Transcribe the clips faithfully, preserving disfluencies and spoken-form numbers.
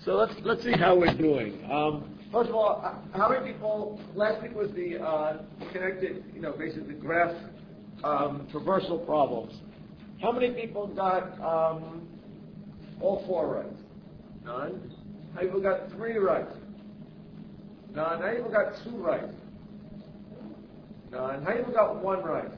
So let's let's see how we're doing. Um, first of all, uh, how many people? Last week was the uh, connected, you know, basically graph um, traversal problems. How many people got um, all four right? None. How many people got three right? None. How many people got two right? None. How many people got one right?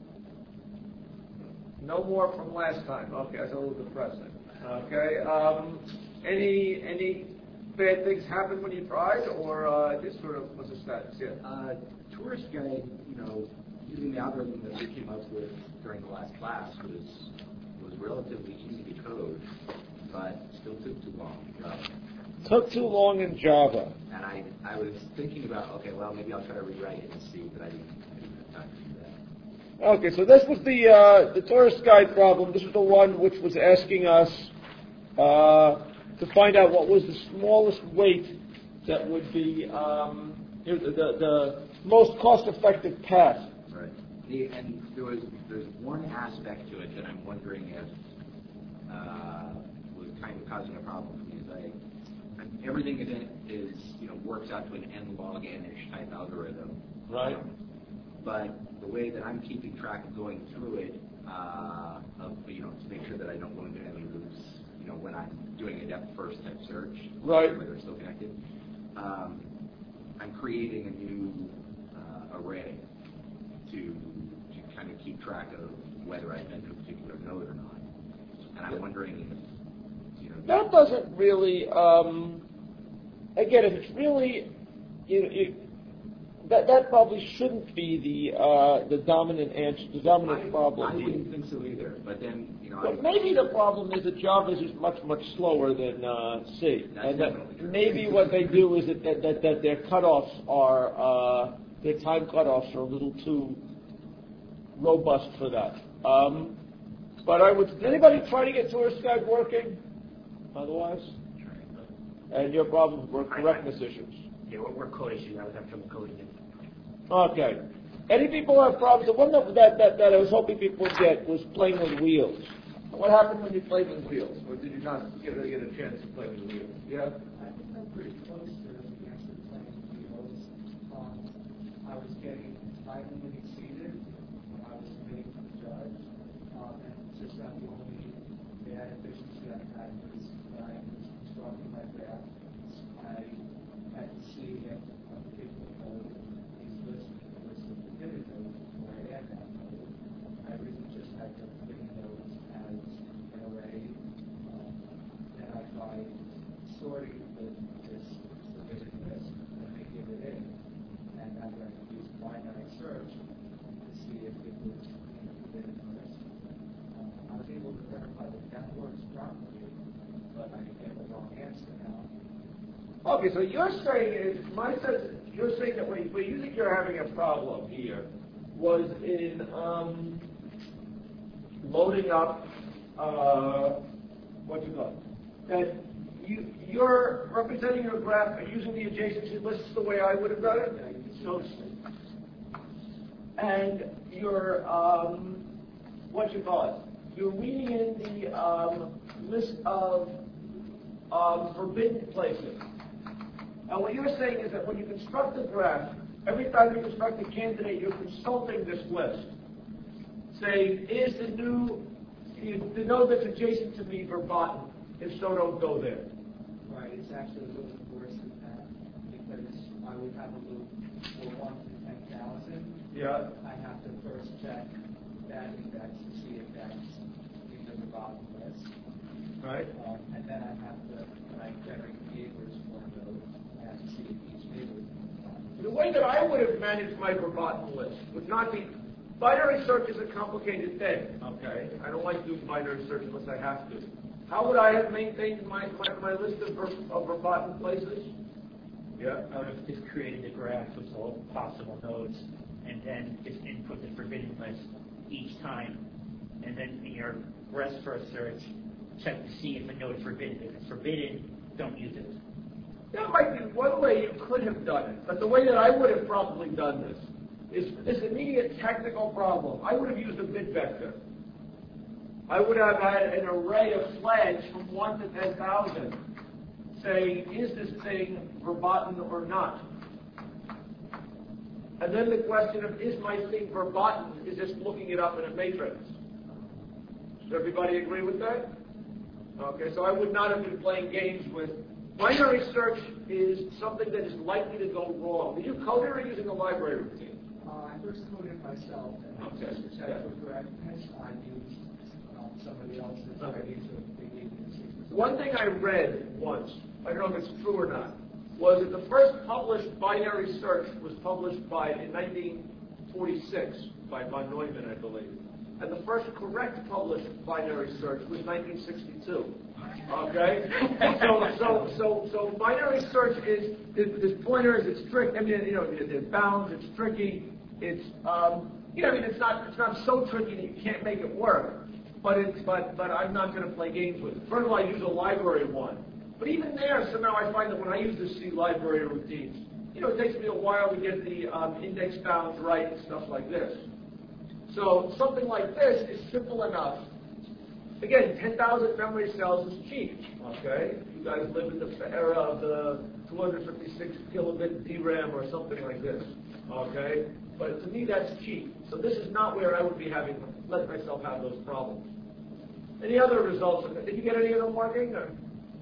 No more from last time. Okay, that's a little depressing. Okay. Um, any any bad things happen when you tried, or uh, this sort of was a status? Yeah. Uh, tourist guide, you know, using the algorithm that we came up with during the last class was was relatively easy to code, but still took too long. Uh, Took too long in Java. and I I was thinking about, okay, well maybe I'll try to rewrite it and see, but I didn't, I didn't have time to do that. Okay, so this was the uh, the tourist guide problem. This was the one which was asking us uh, to find out what was the smallest weight that would be um, you know, the, the the most cost-effective path. Right. The, and there was there's one aspect to it that I'm wondering if uh, was kind of causing a problem for me. Is I, I'm, everything in it is you know works out to an n log n-ish type algorithm. Right. Um, but the way that I'm keeping track of going through it, uh, of, you know, to make sure that I don't go into any loops, you know, when I'm doing a depth first type search, right, where they're still connected, um, I'm creating a new uh, array to to kind of keep track of whether I've been to a particular node or not. And I'm wondering, if, you know, that doesn't really. Um, again, if it's really, you know, you, That that probably shouldn't be the uh, the dominant answer, the dominant I, problem. I wouldn't think so either. But then, you know, But I, maybe the problem is that Java is just much much slower than uh, C, That's and that definitely true. maybe what they do is that that, that, that their cutoffs are uh, their time cutoffs are a little too robust for that. Um, but I would. Did anybody try to get Tourist Guide working? Otherwise, and your problems were correctness issues. Yeah, we're, we're code issues. I was having trouble coding it. Okay. Any people have problems? The one that, that, that, that I was hoping people would get was playing with wheels. What happened when you played with wheels? Or did you not get a, get a chance to play with wheels? Yeah? I think I'm pretty close to the answer to playing with wheels. Um, I was getting slightly exceeded when I was waiting for the judge. Um, and it's just that the only bad efficiency I had was when I was constructing my graph. I had to see if a particular node is listed in the list of committed nodes before I add that node. I really just had to put in those as an array. Um, and I tried sorting the, this submitted list and I give it in. And I'm going to use binary search to see if it was in the committed list. Um, I was able to verify that that works properly, but I get the wrong answer now. Okay, so you're saying is, my sense, you're saying that what you think you're having a problem here was in um, loading up, uh, what you call it, that you, you're representing your graph and using the adjacency lists the way I would have done it. So, and you're, um, what you call it, you're reading in the um, list of um, forbidden places. And what you're saying is that when you construct a graph, every time you construct a candidate, you're consulting this list. Saying, is the new, the node that's adjacent to me verboten? If so, don't go there. Right, it's actually a little worse than that, because I would have a loop for one to ten thousand. Yeah. I have to first check that index to see if that's in the verboten list. Right. Um, and then I have to, when I generate neighbors for those, I have to see if each neighbor is verboten. The way that I would have managed my verboten list would not be, binary search is a complicated thing, okay? I don't like doing binary search unless I have to. How would I have maintained my, my, my list of, ver, of verboten places? Yeah. I would have just created a graph with all possible nodes, and then just input the forbidden list each time, and then in your rest first search, check to see if a node is forbidden. If it's forbidden, don't use it. That might be one way you could have done it, but the way that I would have probably done this is this immediate technical problem. I would have used a bit vector. I would have had an array of flags from one to ten thousand, saying, is this thing verboten or not? And then the question of, is my thing verboten, is just looking it up in a matrix. Does everybody agree with that? Okay, so I would not have been playing games with. Binary search is something that is likely to go wrong. Did you code it or using a library routine? Uh, I first coded it myself, and Okay. just to check for correctness, I used um, somebody else's. Okay. I used a big agency. One thing I read once, I don't know if it's true or not, was that the first published binary search was published by in nineteen forty-six by von Neumann, I believe. And the first correct published binary search was nineteen sixty-two. Okay? so, so, so, so binary search is, is, is pointers, it's tricky, I mean, you know, it, it bounds, it's tricky, it's, um, you know, I mean, it's not, it's not so tricky that you can't make it work, but it's, but, but I'm not going to play games with it. First of all, I use a library one. But even there, somehow I find that when I use the C library routines, you know, it takes me a while to get the um, index bounds right and stuff like this. So something like this is simple enough. Again, ten thousand memory cells is cheap, okay? You guys live in the era of the two hundred fifty-six kilobit D RAM or something like this, okay? But to me, that's cheap. So this is not where I would be having, let myself have those problems. Any other results? Did you get any of them working? Or?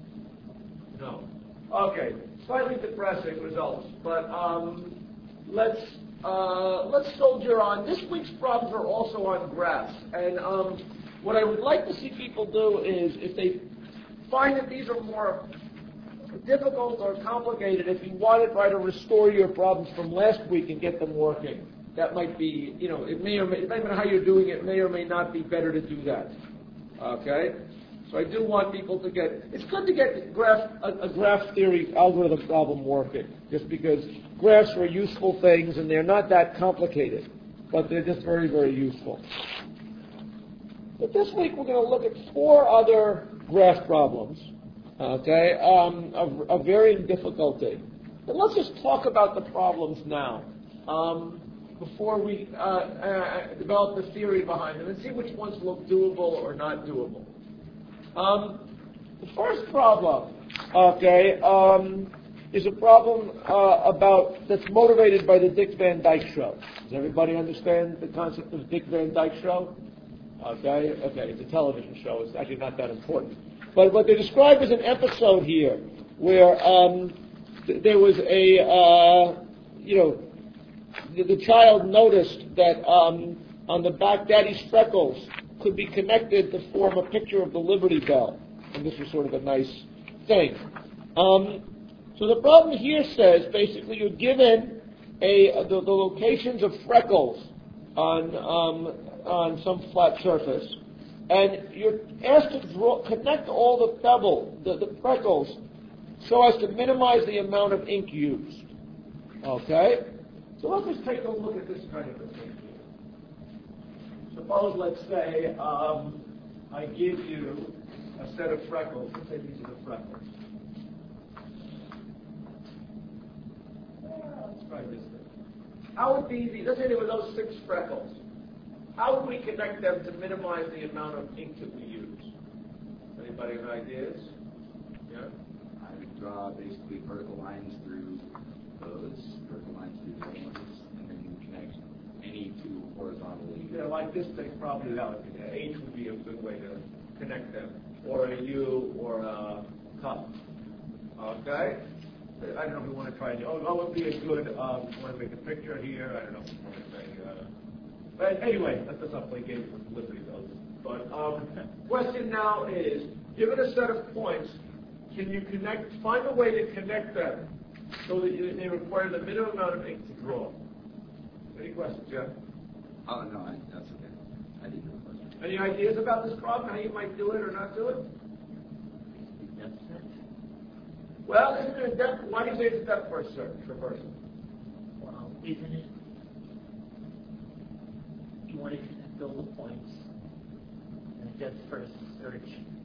No. Okay, slightly depressing results, but um, let's uh, let's soldier on. This week's problems are also on graphs, and um, what I would like to see people do is, if they find that these are more difficult or complicated, if you want to try to restore your problems from last week and get them working, that might be, you know, it may or may, depending on how you're doing it, may or may not be better to do that. Okay. So I do want people to get, it's good to get graph, a, a graph theory algorithm problem working, just because graphs are useful things and they're not that complicated, but they're just very, very useful. But this week we're going to look at four other graph problems, okay, um, of, of varying difficulty. But let's just talk about the problems now, um, before we uh, uh, develop the theory behind them and see which ones look doable or not doable. Um, the first problem, okay, um, is a problem uh, about that's motivated by the Dick Van Dyke Show. Does everybody understand the concept of Dick Van Dyke Show? Okay, okay, it's a television show. It's actually not that important. But what they describe is an episode here where um, th- there was a, uh, you know, the, the child noticed that um, on the back, Daddy's freckles could be connected to form a picture of the Liberty Bell. And this was sort of a nice thing. Um, so the problem here says, basically, you're given a, the, the locations of freckles on, um, on some flat surface, and you're asked to draw, connect all the pebble, the, the freckles, so as to minimize the amount of ink used. Okay? So let's just take a look at this kind of a thing. Suppose, let's say, um, I give you a set of freckles. Let's say these are the freckles. Uh, let's try this thing. How would these, let's say there were those six freckles. How would we connect them to minimize the amount of ink that we use? Anybody have ideas? Yeah? I would draw basically vertical lines through those, vertical lines through those ones, and then connect any two horizontally. Yeah, like this thing, probably that would be, H would be a good way to connect them, or a U, or a cup. Okay? I don't know if we want to try it. Oh, that would be a good, um, want to make a picture here, I don't know if we want to say, uh, but anyway, let's not play games with Liberty Bells. But um, question now is, given a set of points, can you connect, find a way to connect them so that you, they require the minimum amount of ink to draw? Any questions, Jeff? Oh, no, I, that's okay. I didn't know the question. Any ideas about this problem, how you might do it or not do it? Depth search? Well, isn't it a depth? Why do you say it's a depth first search, reversal? Well, isn't it? You want to connect all the points, and a depth first search.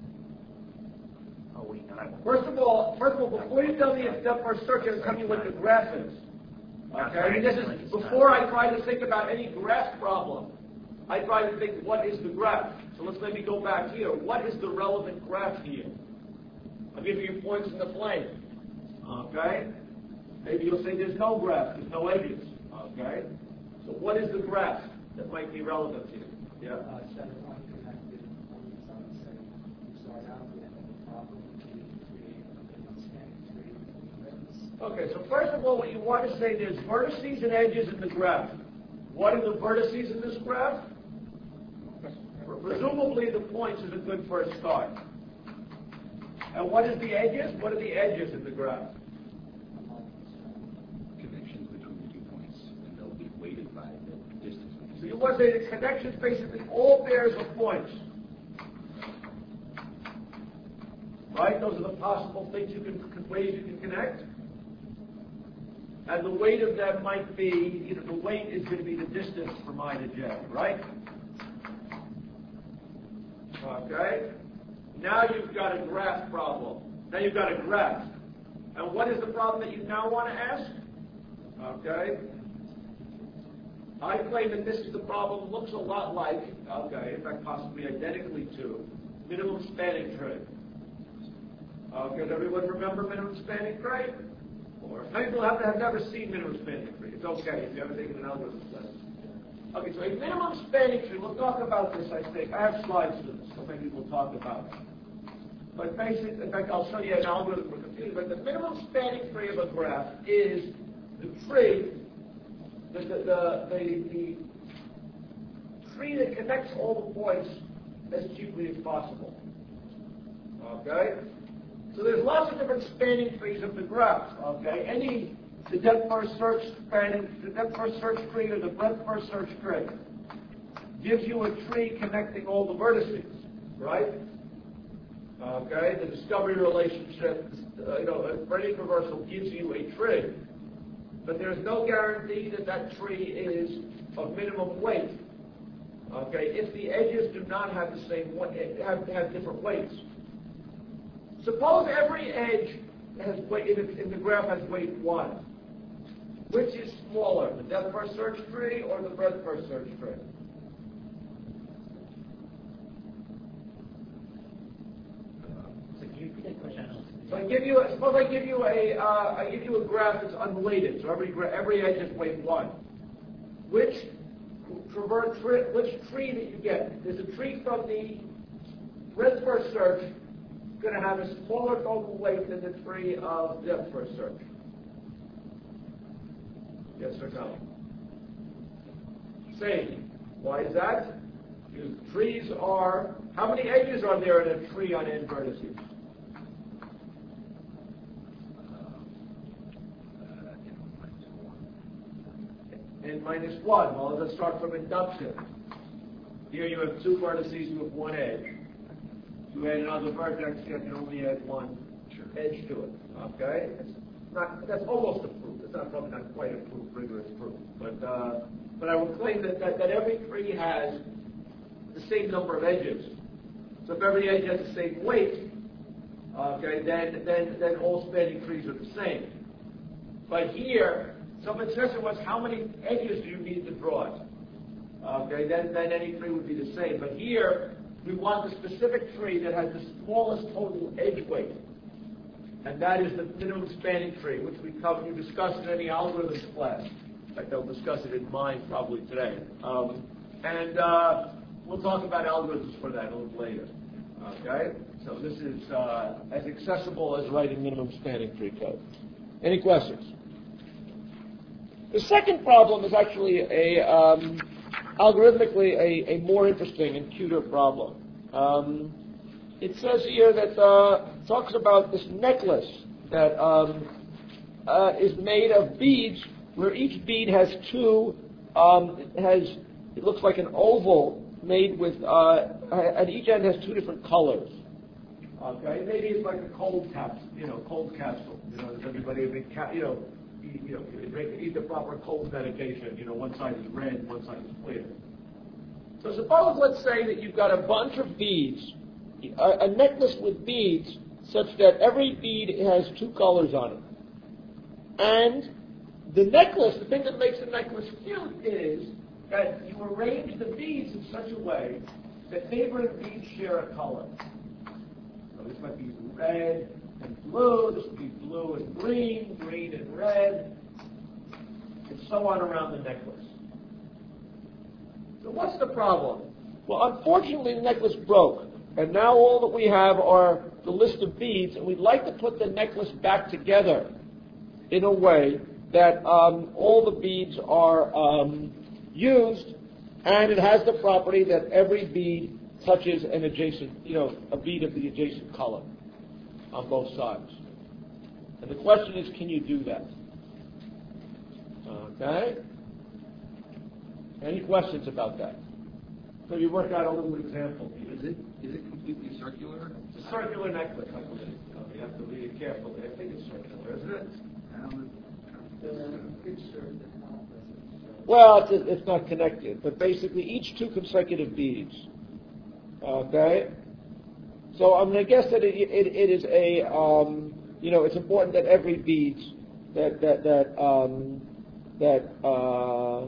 Oh wait, no, I won't. First of all, first of all, before you tell me it's depth first search, I'm telling you what the graph is. Okay, I mean, this is before I try to think about any graph problem. I try to think what is the graph. So let's maybe go back here. What is the relevant graph here? I'll give you points in the plane. Okay? Maybe you'll say there's no graph, there's no edges. Okay? So what is the graph that might be relevant to you? Yeah? Uh, center point connected on the sun, so you start out with a problem to create a minimum spanning tree with. Okay, so first of all, what you want to say, there's vertices and edges in the graph. What are the vertices in this graph? Presumably the points is a good first start. And what is the edges? What are the edges in the graph? Connections between the two points, and they'll be weighted by the distance. So you want to say the connections basically all pairs of points. Right? Those are the possible things you can, ways you can connect. And the weight of them might be, you know, the weight is going to be the distance from I to J, right? Okay? Now you've got a graph problem. Now you've got a graph. And what is the problem that you now want to ask? Okay? I claim that this is the problem, looks a lot like, okay, in fact possibly identically to, minimum spanning tree. Okay, does everyone remember minimum spanning tree? Or some people have to have never seen minimum spanning tree. It's okay if you haven't taken an algorithm class. Okay, so a minimum spanning tree, we'll talk about this, I think. I have slides for this, so maybe we'll talk about it. But basically, in fact, I'll show you an algorithm for computing, but the minimum spanning tree of a graph is the tree, the, the, the, the, the tree that connects all the points as cheaply as possible. Okay? So there's lots of different spanning trees of the graph. Okay? Any the depth first search spanning, the depth first search tree or the breadth first search tree gives you a tree connecting all the vertices, right? Okay, the discovery relationship, uh, you know, Fredi traversal gives you a tree, but there's no guarantee that that tree is of minimum weight. Okay, if the edges do not have the same weight, have have different weights. Suppose every edge has weight in, in the graph has weight one. Which is smaller, the depth first search tree or the breadth first search tree? So can you repeat that question? So I give you, a, suppose I give you a, uh, I give you a graph that's unweighted. So every gra- every edge is weight one. Which traverse, tri- which tree that you get? There's a tree from the breadth first search going to have a smaller total weight than the tree of depth first search. Yes or no? Same. Why is that? Because trees are, how many edges are there in a tree on n vertices? N minus one. Well, let's start from induction. Here you have two vertices, you have one edge. To add another vertex, you can only add one edge to it. Okay? It's not, that's almost a proof. It's not probably not quite a proof, rigorous proof. But uh, but I would claim that, that, that every tree has the same number of edges. So if every edge has the same weight, okay, then then then all spanning trees are the same. But here, someone says to us, how many edges do you need to draw it? Okay, then then any tree would be the same. But here, we want the specific tree that has the smallest total edge weight. And that is the minimum spanning tree, which we cover, we discussed in any algorithms class. In fact, they'll discuss it in mine probably today. Um, and uh, we'll talk about algorithms for that a little later. Okay? So this is uh, as accessible as writing minimum spanning tree code. Any questions? The second problem is actually a um, algorithmically a, a more interesting and cuter problem. Um, It says here that uh, talks about this necklace that um, uh, is made of beads, where each bead has two, um, has it looks like an oval made with, uh, at each end has two different colors. Okay, maybe it's like a cold capsule, you know, cold capsule. You know, does everybody have been, ca- you know, eat, you know, drink, eat the proper cold medication. You know, one side is red, one side is clear. So suppose, let's say that you've got a bunch of beads. A, a necklace with beads such that every bead has two colors on it. And the necklace, the thing that makes the necklace cute is that you arrange the beads in such a way that neighboring beads share a color. So this might be red, and blue, this would be blue and green, green and red, and so on around the necklace. So what's the problem? Well, unfortunately, the necklace broke, and now all that we have are the list of beads, and we'd like to put the necklace back together in a way that um, all the beads are um, used, and it has the property that every bead touches an adjacent, you know, a bead of the adjacent color on both sides. And the question is, can you do that? Okay? Any questions about that? So you work out a little example. Is it is it completely circular? It's a circular necklace, I believe. Uh, you have to read it carefully. I think it's circular, isn't it? Um, Well, it's, it's not connected, but basically each two consecutive beads. Okay? So I'm going to guess that it, it, it is a, um, you know, it's important that every bead, that, that, that, um, that, uh,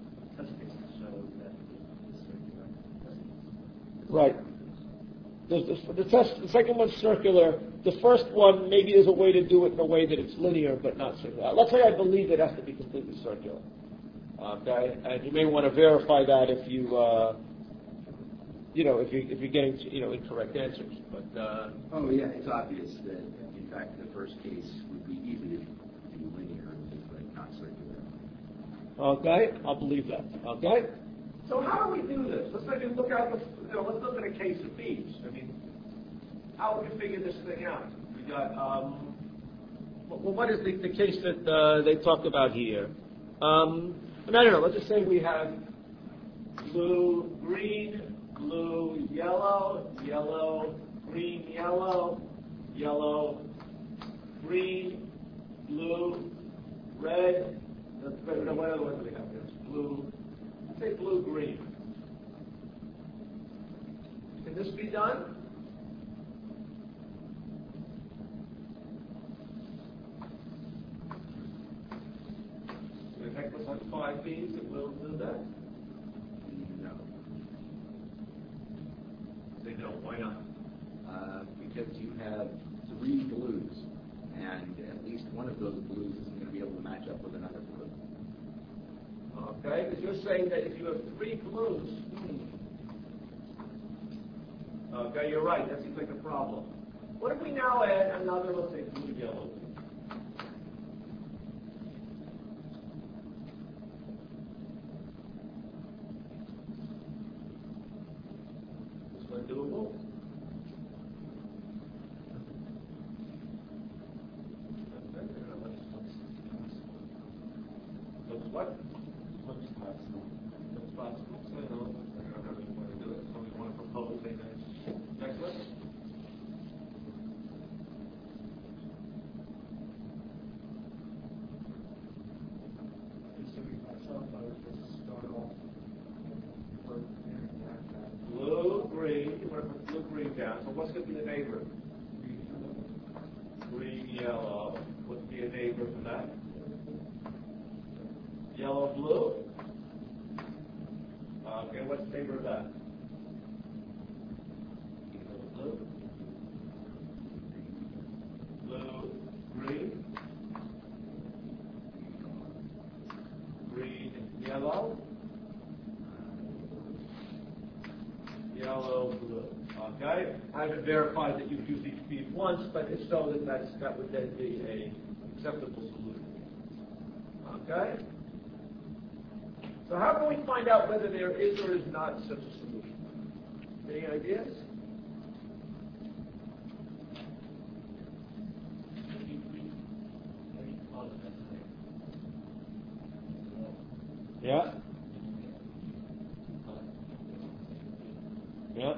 right. The, the, the, test, the second one's circular. The first one, maybe there's a way to do it in a way that it's linear but not circular. Let's say I believe it has to be completely circular. Okay, and you may want to verify that if you, uh, you know, if you if you're getting you know incorrect answers. But uh, oh yeah, it's obvious that in fact the first case would be easy to do linear, but not circular. Okay, I'll believe that. Okay. So how do we do this? Let's maybe look at the, you know, let's look at a case of beads. I mean, how would you figure this thing out? We got um, well, what is the, the case that uh, they talk about here? Um, I don't know. Let's just say we have blue, green, blue, yellow, yellow, green, yellow, yellow, green, blue, red. No, what other ones do we have? There's blue. Say blue, green. Can this be done? The necklace has five beads. It will do that. No. They don't. Why not? Uh, because you have three blues, and at least one of those blues isn't going to be able to match up with another blue. Okay, because you're saying that if you have three blues, okay, you're right. That seems like a problem. What if we now add another, let's say, blue, yellow? Is this one doable? Looks what? Looks possible. Looks possible. So, you know, I don't know how you want to do it. Somebody want to propose a necklace? Considering myself, I would just start off with Blue, green. You want to put blue, green down. So what's going to be the neighbor? Green, yellow. What's be a neighbor for that? Yellow, blue. Okay, what's the neighbor of that? Blue. Blue, green. Green, yellow. Yellow, blue. Okay? I haven't verified that you've used each bead once, but if so, then that's, that would then be a acceptable solution. Okay? So how can we find out whether there is or is not such a solution? Any ideas? Yeah. Yeah.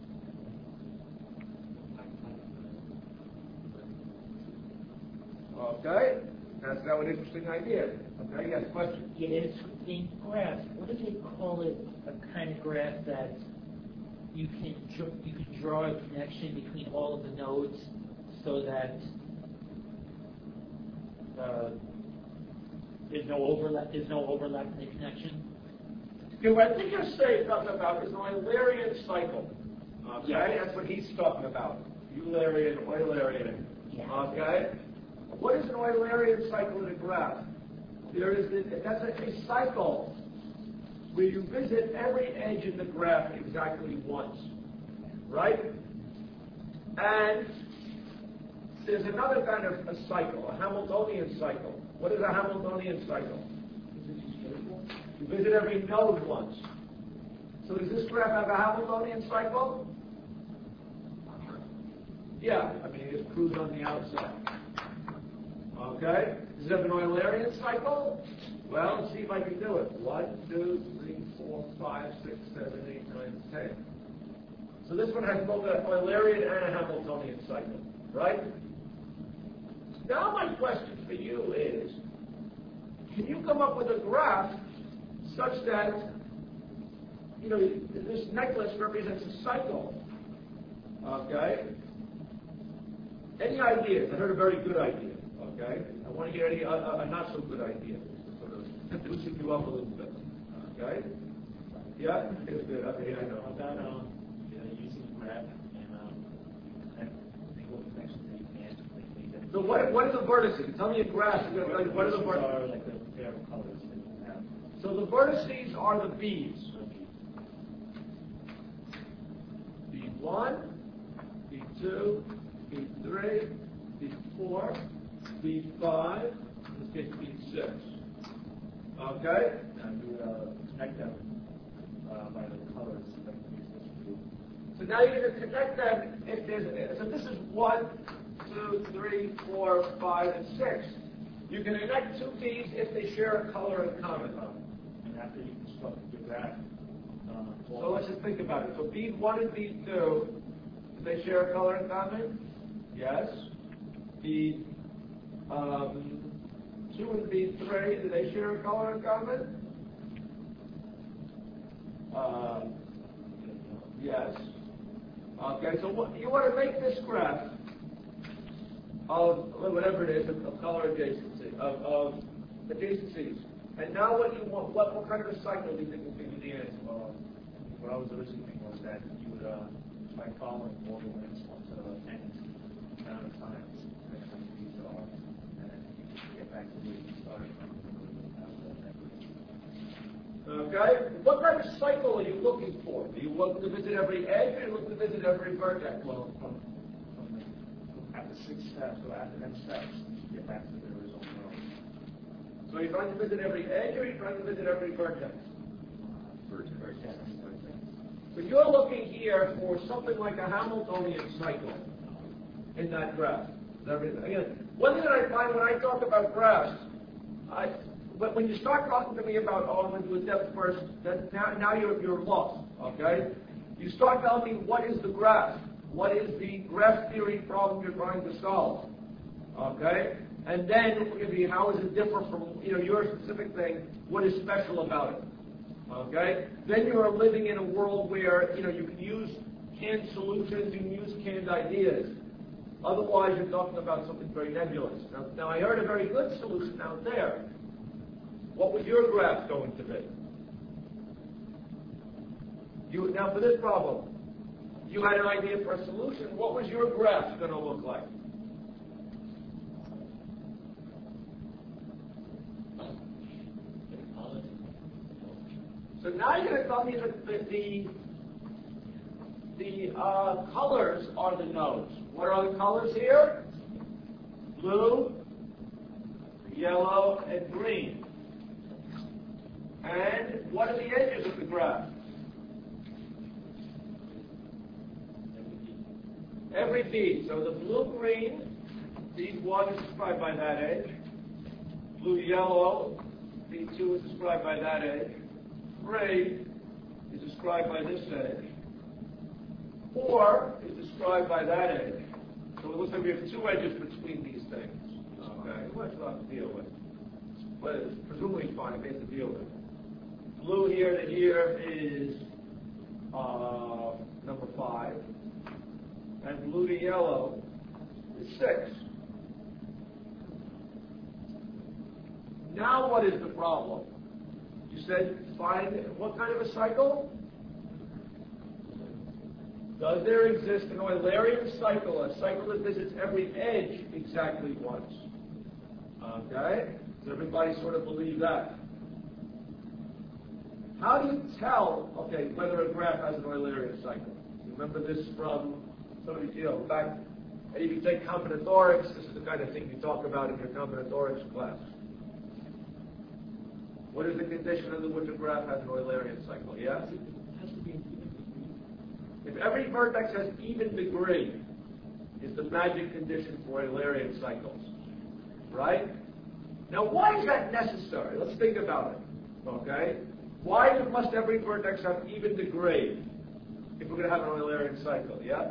Okay. That's now an interesting idea. Okay, yes, question. Yeah, it's in graph. What do they call it? A kind of graph that you can dr- you can draw a connection between all of the nodes, so that uh, there's no overlap. There's no overlap in the connection. Okay, what I think you're saying talking about is an Eulerian cycle. Okay, Yeah. that's what he's talking about. Eulerian, Eulerian. Okay? What is an Eulerian cycle in a graph? There is the, that's a, a cycle where you visit every edge in the graph exactly once, right? And there's another kind of a cycle, a Hamiltonian cycle. What is a Hamiltonian cycle? You visit every node once. So does this graph have a Hamiltonian cycle? Yeah, I mean, it cruise on the outside. Okay? Does it have an Eulerian cycle? Well, let's see if I can do it. One, two, three, four, five, six, seven, eight, nine, ten. So this one has both an Eulerian and a Hamiltonian cycle, right? Now my question for you is, can you come up with a graph such that, you know, this necklace represents a cycle? Okay? Any ideas? I heard a very good idea. Okay? I want to hear any, uh, a not so good idea. Sort of loosen you up a little bit. Okay? Yeah? It's good. Okay, I know. About um, you know, using graph and um, and single connections that you can. Like, so what, what are the vertices? Tell me a graph. Like, what are the vertices? Are like the pair of colors that you have. So the vertices are the beads. B one, B two, B three, B four, B five, let's get B six. Okay? Now you uh, connect them uh, by the colors. Like so now you're going to connect them if there's, so this is one, two, three, four, five, and six. You can connect two beads if they share a color in common. And after you construct your graph, uh, so let's just think about it. So bead one and bead two, do they share a color in common? Yes. Bead um, two and bead three, do they share a color in common? Um, yes. Okay, so what, you want to make this graph of whatever it is, of color adjacency, of, of adjacencies. And now what you want, what, what kind of a cycle do you think will give you the answer? Well, what I was originally thinking was that you would uh, try following all the links onto the end amount of times next time these are, and then you can get back to where you started from. Okay? What kind of cycle are you looking for? Do you want to visit every edge, or do you look to visit every vertex? Well, from, from the, after six steps, or after ten steps, you get back to the original node. So you're trying to visit every edge, or you're trying to visit every vertex? Vertex. But you're looking here for something like a Hamiltonian cycle in that graph. Again, one thing that I find when I talk about graphs, I, but when you start talking to me about, oh, I'm going to do a depth first, then now, now you're, you're lost, okay? You start telling me what is the graph, what is the graph theory problem you're trying to solve, okay? And then we'll give you how is it different from, you know, your specific thing, what is special about it, okay? Then you are living in a world where, you know, you can use canned solutions, you can use canned ideas. Otherwise, you're talking about something very nebulous. Now, now I heard a very good solution out there. What was your graph going to be? You, now, for this problem, you had an idea for a solution. What was your graph going to look like? So now you're going to tell me that the, the, the uh, colors are the nodes. What are the colors here? Blue, yellow, and green. And what are the edges of the graph? Every bead. So the blue-green, bead one is described by that edge. Blue-yellow, bead two is described by that edge. Gray is described by this edge. Four is described by that edge. So it looks like we have two edges between these things. Okay, what's left to deal with? But it's presumably fine, it makes to deal with. Blue here to here is uh, number five. And blue to yellow is six. Now what is the problem? You said find what kind of a cycle? Does there exist an Eulerian cycle, a cycle that visits every edge exactly once? Okay? Does everybody sort of believe that? How do you tell, okay, whether a graph has an Eulerian cycle? Remember this from somebody, you know, back, and if you take combinatorics, this is the kind of thing you talk about in your combinatorics class. What is the condition under which a graph has an Eulerian cycle? Yes? It has to be an even degree. If every vertex has even degree, is the magic condition for Eulerian cycles. Right? Now, why is that necessary? Let's think about it. Okay? Why must every vertex have even degree if we're going to have an Eulerian cycle? Yeah?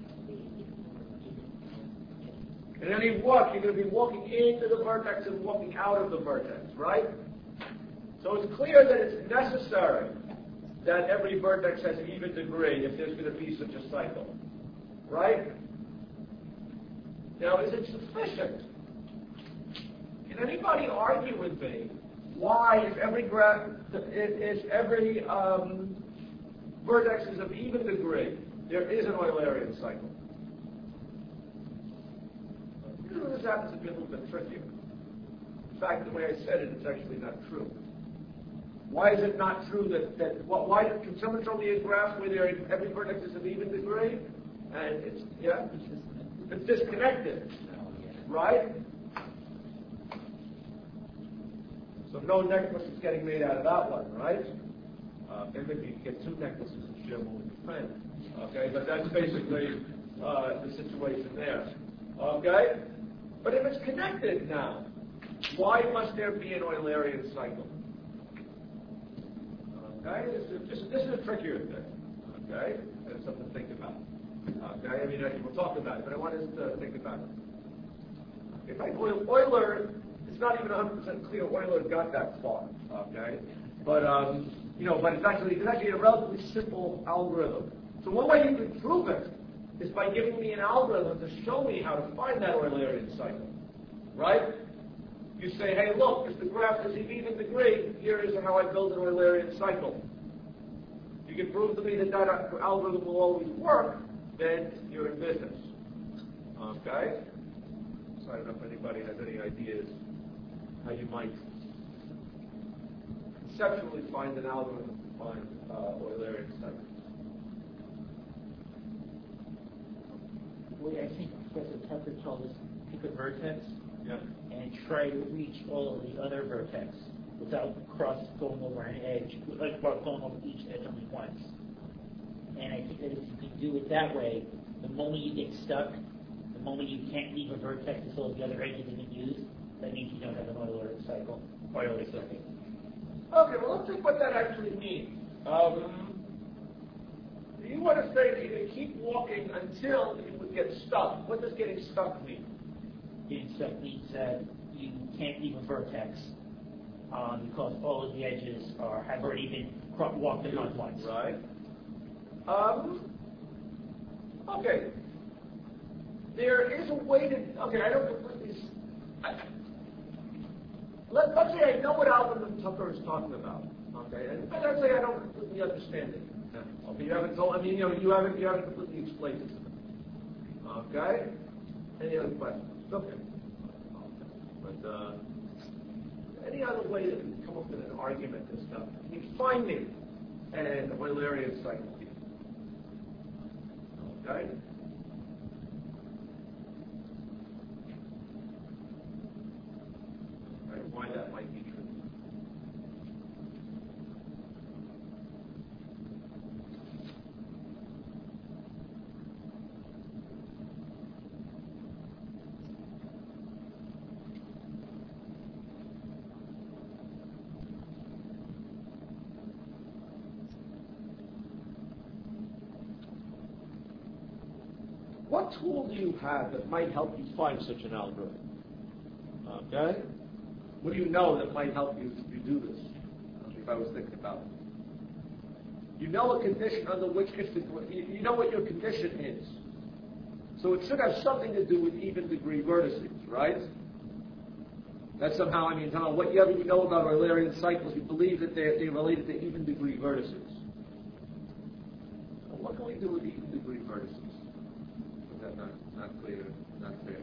In any walk, you're going to be walking into the vertex and walking out of the vertex, right? So it's clear that it's necessary that every vertex has an even degree if there's going to be such a cycle, right? Now, is it sufficient? Can anybody argue with me why, if every graph, if every um, vertex is of even degree, there is an Eulerian cycle? This happens to be a little bit trickier. In fact, the way I said it, it's actually not true. Why is it not true that, that why can someone show me a graph where there, every vertex is of even degree? And it's, yeah? It's disconnected, right? So no necklace is getting made out of that one, right? Uh, maybe you can get two necklaces and share one with your friend. Okay, but that's basically uh, the situation there. Okay? But if it's connected now, why must there be an Eulerian cycle? Okay? This is, this, this is a trickier thing. Okay? That's something to think about. Okay? I mean, we'll talk about it, but I want us to think about it. In fact, Euler, it's not even one hundred percent clear Euler got that far. Okay? But, um, you know, but it's actually, it's actually a relatively simple algorithm. So one way you can prove it is by giving me an algorithm to show me how to find that Eulerian cycle, right? You say, hey, look, if the graph is of even degree, here is how I build an Eulerian cycle. You can prove to me that that algorithm will always work, then you're in business. Okay? So I don't know if anybody has any ideas how you might conceptually find an algorithm to find uh, Eulerian cycles. Well, I think Professor Tucker told us pick a vertex Yeah. and try to reach all of the other vertex without cross going over an edge, like going over each edge only once. And I think that if you can do it that way, the moment you get stuck, the moment you can't leave a vertex until the other edge isn't used, that means you don't have an Euler cycle, Euler cycle. Okay, well, let's think what that actually means. Um, you want to say that you're going to keep walking until you would get stuck. What does getting stuck mean? Getting stuck means that you can't leave a vertex um, because all of the edges are have already been cro- walked upon once. Right. Um, okay. There is a way to. Okay, I don't completely. I, let, let's say I know what algorithm Tucker is talking about. Okay, and let's say I don't completely understand it. Okay, you haven't told. I mean, you know, you haven't you haven't completely explained it to me. Okay. Any other questions? Okay. But uh, any other way that you can come up with an argument and stuff, you find me an Eulerian cycle. Okay? Right, why that might be true. What tool do you have that might help you find such an algorithm? Okay? What do you know that might help you if you do this? If I was thinking about it. You know a condition under which, if the, you know what your condition is. So it should have something to do with even degree vertices, right? That somehow, I mean, somehow whatever you know about Eulerian cycles, you believe that they're, they're related to even degree vertices. What can we do with these debris vertices? Is that not, not clear? Not clear.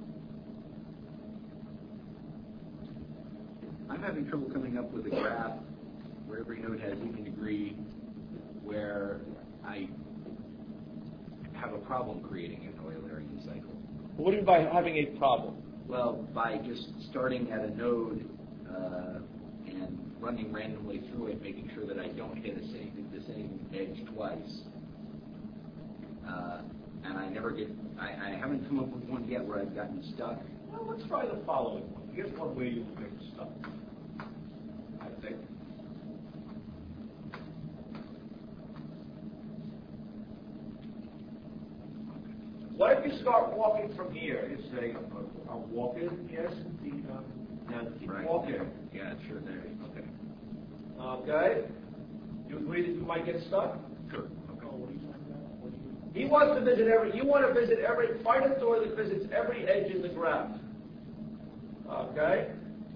I'm having trouble coming up with a graph where every node has even degree, where I have a problem creating an Eulerian cycle. What do you mean by having a problem? Well, by just starting at a node uh, and running randomly through it, making sure that I don't hit the same, the same edge twice. Uh, and I never get, I, I haven't come up with one yet where I've gotten stuck. Well, let's try the following one. Here's one way you can get stuck, I think. What if you start walking from here? You say, I'm walking, yes, indeed, um, now keep Right. walking. Yeah, sure, there. Okay. Okay? You agree that you might get stuck? Sure. He wants to visit every, you want to visit every, find a door that visits every edge in the graph. Okay?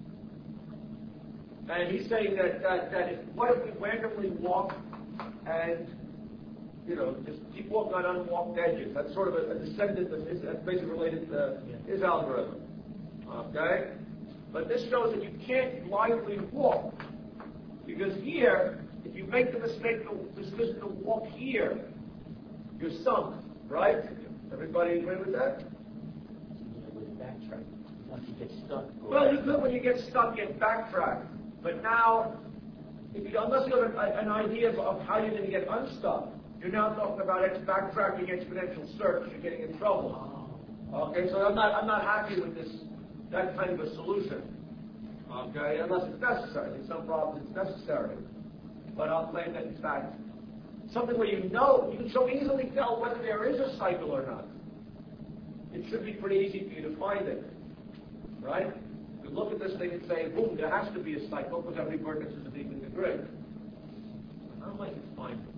And he's saying that, that, that if, what if we randomly walk and, you know, just keep walking on unwalked edges? That's sort of a, a descendant of his, that's basically related to his algorithm. Okay? But this shows that you can't blindly walk. Because here, if you make the mistake, the decision to walk here, you're sunk, right? Everybody agree with that? With backtrack, once you get stuck. Well, you could when you get stuck and backtrack. But now, if you, unless you have an, an idea of, of how you're going to get unstuck, you're now talking about ex- backtracking exponential search. You're getting in trouble. Okay, so I'm not, I'm not happy with this, that kind of a solution. Okay, unless it's necessary. In some problems it's necessary. But I'll claim that in fact, something where you know, you can so easily tell whether there is a cycle or not. It should be pretty easy for you to find it. Right? You look at this thing and say, boom, there has to be a cycle because every vertex is an even degree. How might you find it?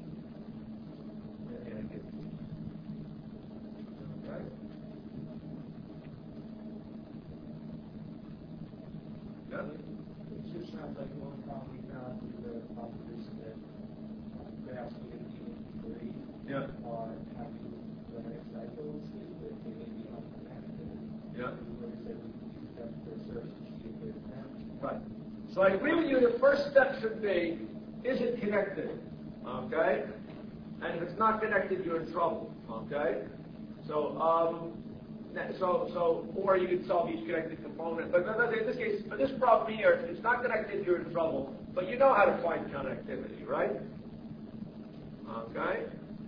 Right? Yeah? It just sounds like one problem we found with the proposition that graphs with an even degree Yeah. are having linear cycles, is that they may be unconnected. Yeah. Where we said we use that for search to see if they're connected. Right. So I agree with you, the first step should be, is it connected? Okay? And if it's not connected, you're in trouble. Okay? So, um, so, so, or you could solve each connected component. But in this case, for this problem here, if it's not connected, you're in trouble. But you know how to find connectivity, right? Okay?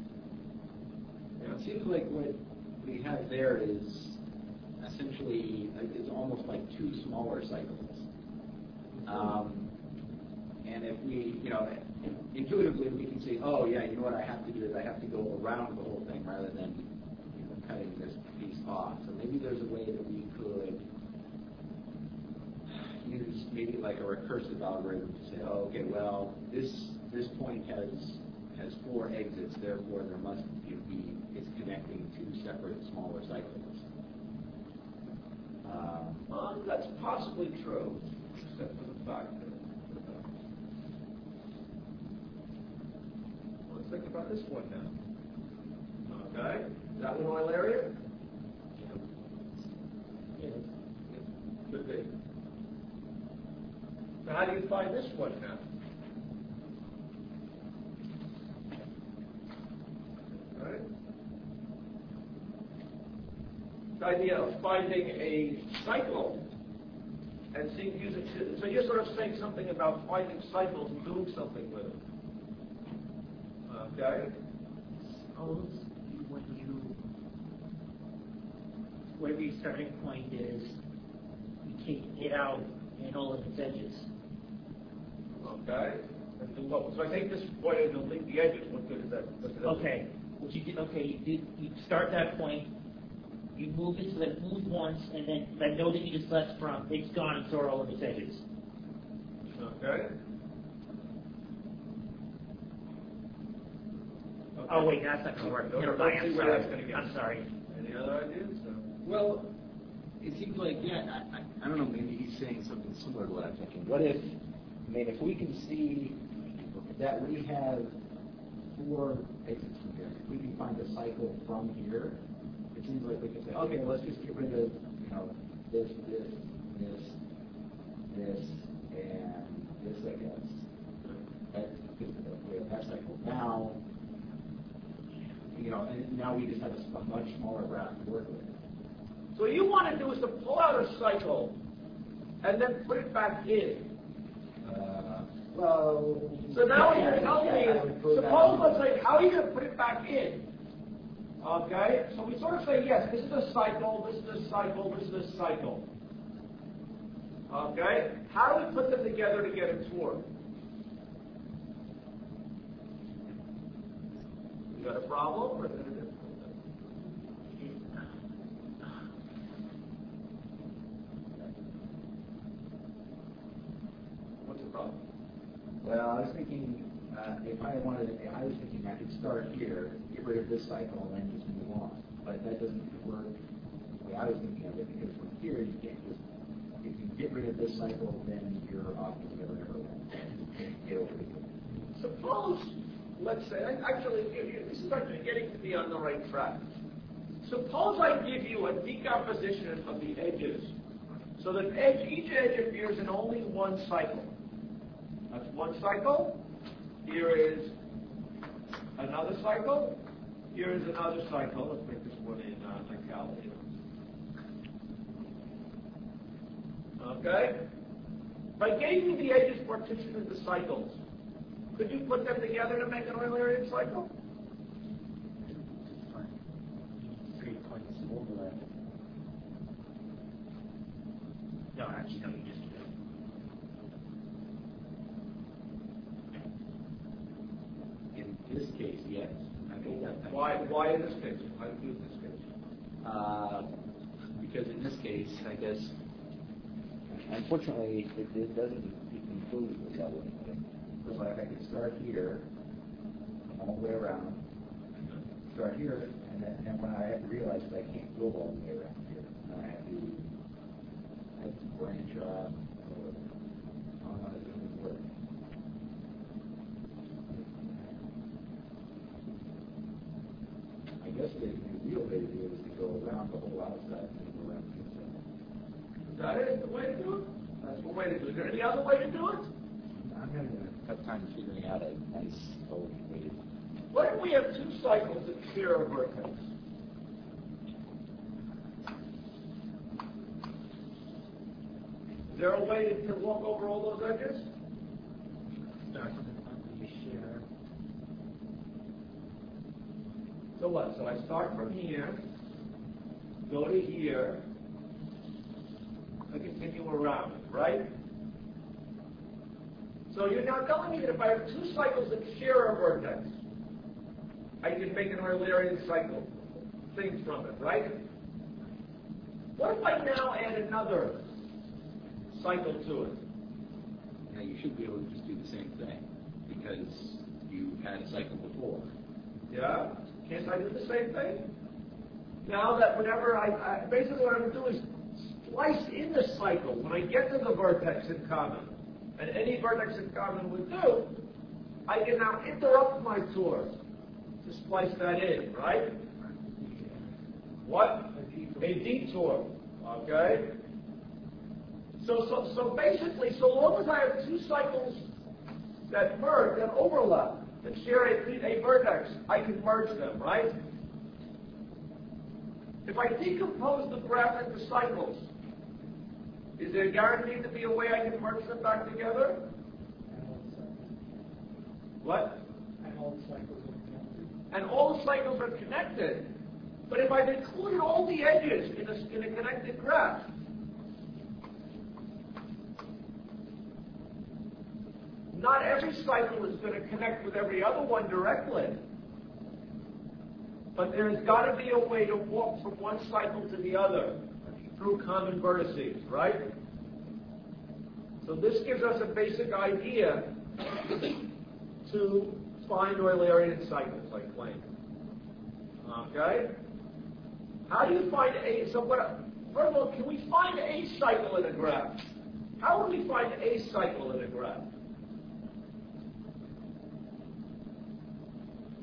It seems like what we have there is essentially, is almost like two smaller cycles. Um, and if we, you know, intuitively we can say, oh yeah, you know what I have to do is I have to go around the whole thing rather than, you know, cutting this piece off. So maybe there's a way that we could use maybe like a recursive algorithm to say, oh, okay, well, this this point has has four exits, therefore there must be, it's connecting two separate smaller cycles. Um, Well, that's possibly true, except for the fact that. Let's think about this one now. Okay? Is that one Eulerian? Yeah. Could be. So how do you find this one now? All right? The idea of finding a cycle and seeing use it. So you're sort of saying something about finding cycles and doing something with them. Okay? Suppose you- when you, whatever your starting point is, you take it out and all of its edges. Okay? And do what? So I take this point and delete the edges. What good is that? What good is that? Okay, what you did, okay, you did, you start that point, you move it so that it moves once, and then that node that you just left from, it's gone and so are all of its edges. Okay? Oh wait, that's not gonna work. Don't- Never don't mind, see I'm where sorry. that's gonna get I'm us. sorry. Any other ideas? No. Well, it seems like, yeah, I, I, I don't know, maybe he's saying something similar to what I'm thinking. What if, I mean, if we can see that we have four exits from here. If we can find a cycle from here, it seems like we could say, okay, let's just get rid of, you know, this, this, this, this, and this, I guess. That, we have that cycle. Now, you know, and now we just have a, a much smaller graph to work with. So what you want to do is to pull out a cycle and then put it back in. Uh, well, So now what yeah, you're telling me yeah, I is, would prove that suppose, on let's say, how are you going to put it back in? Okay? So we sort of say, yes, this is a cycle, this is a cycle, this is a cycle. Okay? How do we put them together to get it to work? You got a problem? Or what's the problem? Well, I was thinking, uh, if I wanted, to, I was thinking I could start here, get rid of this cycle, and then just move on. But that doesn't work the way I was thinking of it, because from here you can't just, if you get rid of this cycle, then you're off to the other one. Get over it. Suppose, let's say, actually, this is actually getting to be on the right track. Suppose I give you a decomposition of the edges, so that edge, each edge appears in only one cycle. That's one cycle. Here is another cycle. Here is another cycle. Let's make this one in uh, italic. Okay? By getting the edges partitioned into cycles, could you put them together to make an Eulerian cycle? Three points overlap. No, actually, no, you just do it. In this case, yes. I think that. Why, why in this case? Why do you do in this case? Uh, because in this case, I guess, unfortunately, it, it doesn't include the double. So like I could start here, all the way around, start here, and then and when I have to realize that I can't go all the way around here, and I have to, I have to branch off, or I don't know how to do this work. I guess the, the real way to do it is to go around the whole outside and go around the inside. Is that it? The way to do it? That's the way to do it. Is there any other way to do it? I'm having a tough time figuring out a nice old way to do it. What if we have two cycles that share a vertex? Is there a way to, to walk over all those edges? Start from the point where you share. So what? So I start from here, go to here, I continue around, right? So you're now telling me that if I have two cycles that share a vertex, I can make an Eulerian cycle, things from it, right? What if I now add another cycle to it? Now, you should be able to just do the same thing, because you had a cycle before. Yeah? Can't I do the same thing? Now that whenever I, I basically what I'm going to do is splice in the cycle when I get to the vertex in common, and any vertex in common would do, I can now interrupt my tour to splice that in, right? What? A detour. Okay? So, so, so basically, so long as I have two cycles that merge, that overlap, that share a, a vertex, I can merge them, right? If I decompose the graph into cycles, is there guaranteed to be a way I can merge them back together? What? And all the cycles are connected. And all the cycles are connected. But if I've included all the edges in a, in a connected graph, not every cycle is going to connect with every other one directly. But there's got to be a way to walk from one cycle to the other through common vertices, right? So this gives us a basic idea to find Eulerian cycles, I claim. Okay? How do you find a, so what, first of all, can we find a cycle in a graph? How would we find a cycle in a graph?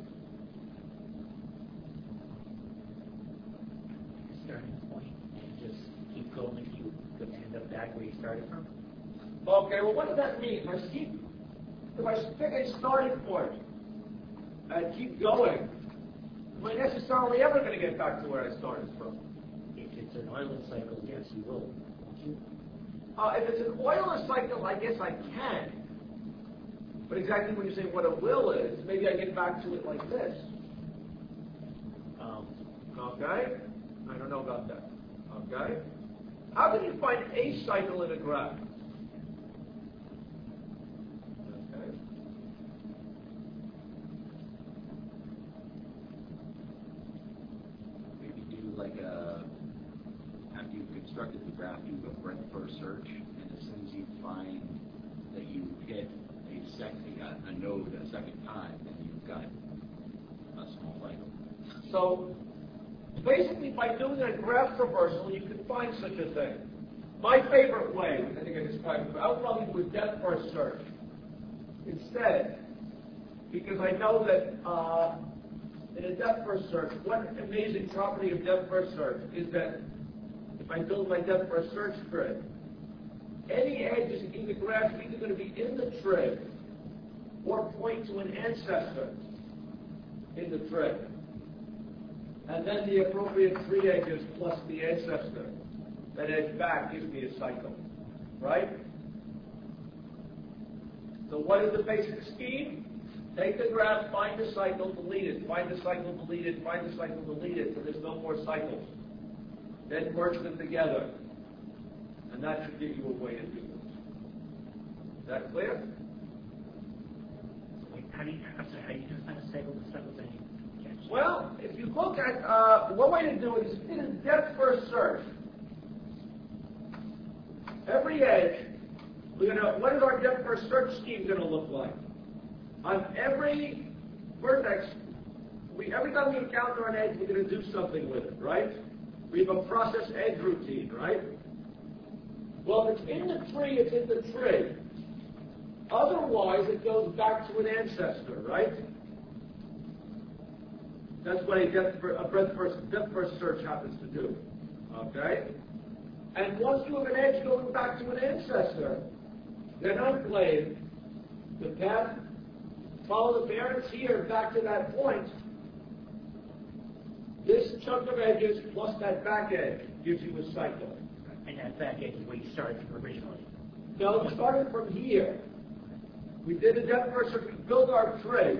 back where you started from. Okay, well, what does that mean? If I keep, if I pick a starting point and keep going, am I necessarily ever going to get back to where I started from? If it's an Euler cycle, yes, you will. Uh, if it's an Euler cycle, I guess I can. But exactly when you say what a will is, maybe I get back to it like this. Um, Okay? I don't know about that. Okay? How can you find a cycle in a graph? Okay. Maybe do like a, after you've constructed the graph, do a breadth first search, and as soon as you find that you hit a second, a, a node a second time, then you've got a small cycle. So, basically, by doing a graph traversal, you can find such a thing. My favorite way, I think I described it, I would probably do a depth first search instead, because I know that uh, in a depth first search, one amazing property of depth first search is that if I build my depth first search grid, any edges in the graph are either going to be in the tree or point to an ancestor in the tree. And then the appropriate three edges plus the ancestor that edge back gives me a cycle, right? So what is the basic scheme? Take the graph, find the cycle, delete it, find the cycle, delete it, find the cycle, delete it, so there's no more cycles. Then merge them together. And that should give you a way to do this. Is that clear? wait, how do you, I'm sorry, how do you define a cycle to start with any? Well, if you look at, uh, one way to do it is in a depth first search. Every edge, we're gonna, what is our depth first search scheme going to look like? On every vertex, we, every time we encounter an edge, we're going to do something with it, right? We have a process edge routine, right? Well, if it's in the tree, it's in the tree. Otherwise, it goes back to an ancestor, right? That's what a depth, a breadth first, depth first search happens to do. Okay? And once you have an edge going back to an ancestor, then I'm playing the path, follow the parents here back to that point. This chunk of edges plus that back edge gives you a cycle. And that back edge is where you started from originally. No, we started from here. We did a depth first search, we built our tree.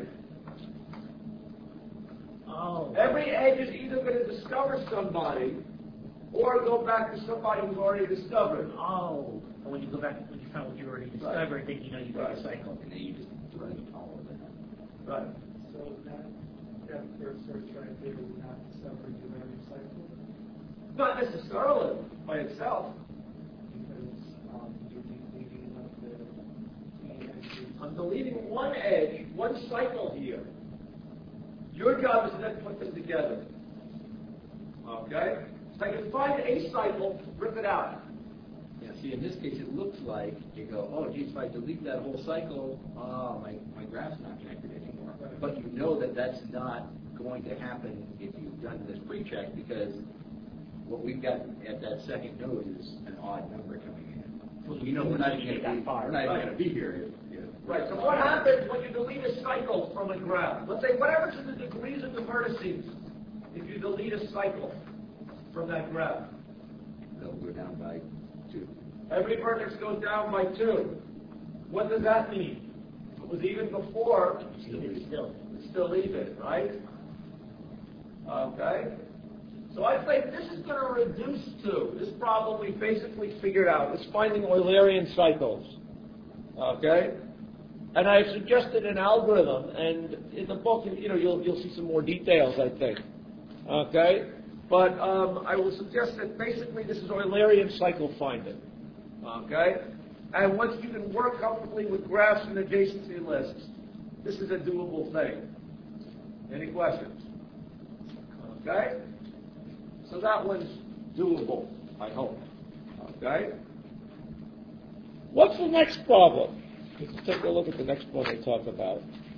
Oh. Every edge is either going to discover somebody or go back to somebody who's already discovered. Oh. And when you go back, when you found what you already discovered, Right. then you know you got Right. a cycle. And then you just run all of it. Right. So that, that first search right there would not discover you every cycle, Not necessarily by itself. because, um, you'd be leaving up the, the edges. I'm deleting one edge, one cycle here. Your job is to then put them together. Okay? So I can find a cycle, rip it out. Yeah, see, in this case, it looks like you go, oh, geez, if I delete that whole cycle, oh, my, my graph's not connected anymore. But you know that that's not going to happen if you've done this pre-check, because what we've got at that second node is an odd number coming in. Well, You know we're not you even get going to that be, far. we're not even Right. going to be here. If, if Right, so what happens when you delete a cycle from a graph? Let's say whatever to the degrees of the vertices, if you delete a cycle from that graph. They'll go down by two. Every vertex goes down by two. What does that mean? It was even before, It's still. it's still even, right? Okay? So I think this is going to reduce to, this problem we basically figured out, is finding Eulerian cycles. Okay? And I've suggested an algorithm, and in the book, you know, you'll, you'll see some more details, I think. Okay? But um, I will suggest that basically this is Eulerian cycle finding. Okay? And once you can work comfortably with graphs and adjacency lists, this is a doable thing. Any questions? Okay? So that one's doable, I hope. Okay? What's the next problem? Let's take a look at the next one we talk about.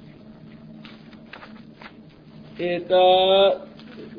It, uh,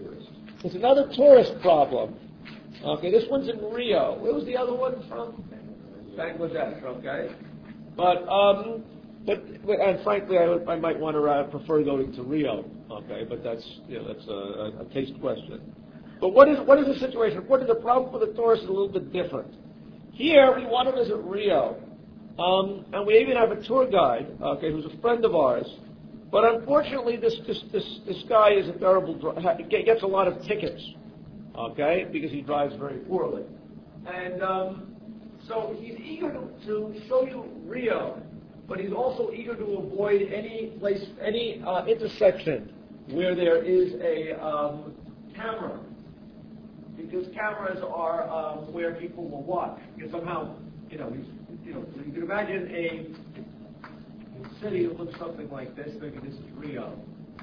it's another tourist problem. Okay, this one's in Rio. Where was the other one from? Bangladesh, okay? But, um, but, but and frankly, I, would- I might want to uh, prefer going to Rio, okay? But that's, you know, that's a, a taste question. But what is, what is the situation? What is the problem for the tourist is a little bit different. Here, we want to visit Rio, um, and we even have a tour guide, okay, who's a friend of ours. But unfortunately, this, this, this, this guy is a terrible, dri- gets a lot of tickets, okay, because he drives very poorly. And um, so he's eager to, to show you Rio, but he's also eager to avoid any place, any uh, intersection where there is a um, camera, because cameras are um, where people will watch. Because somehow, you know, he's, you know, you can imagine a, a city that looks something like this. Maybe this is Rio.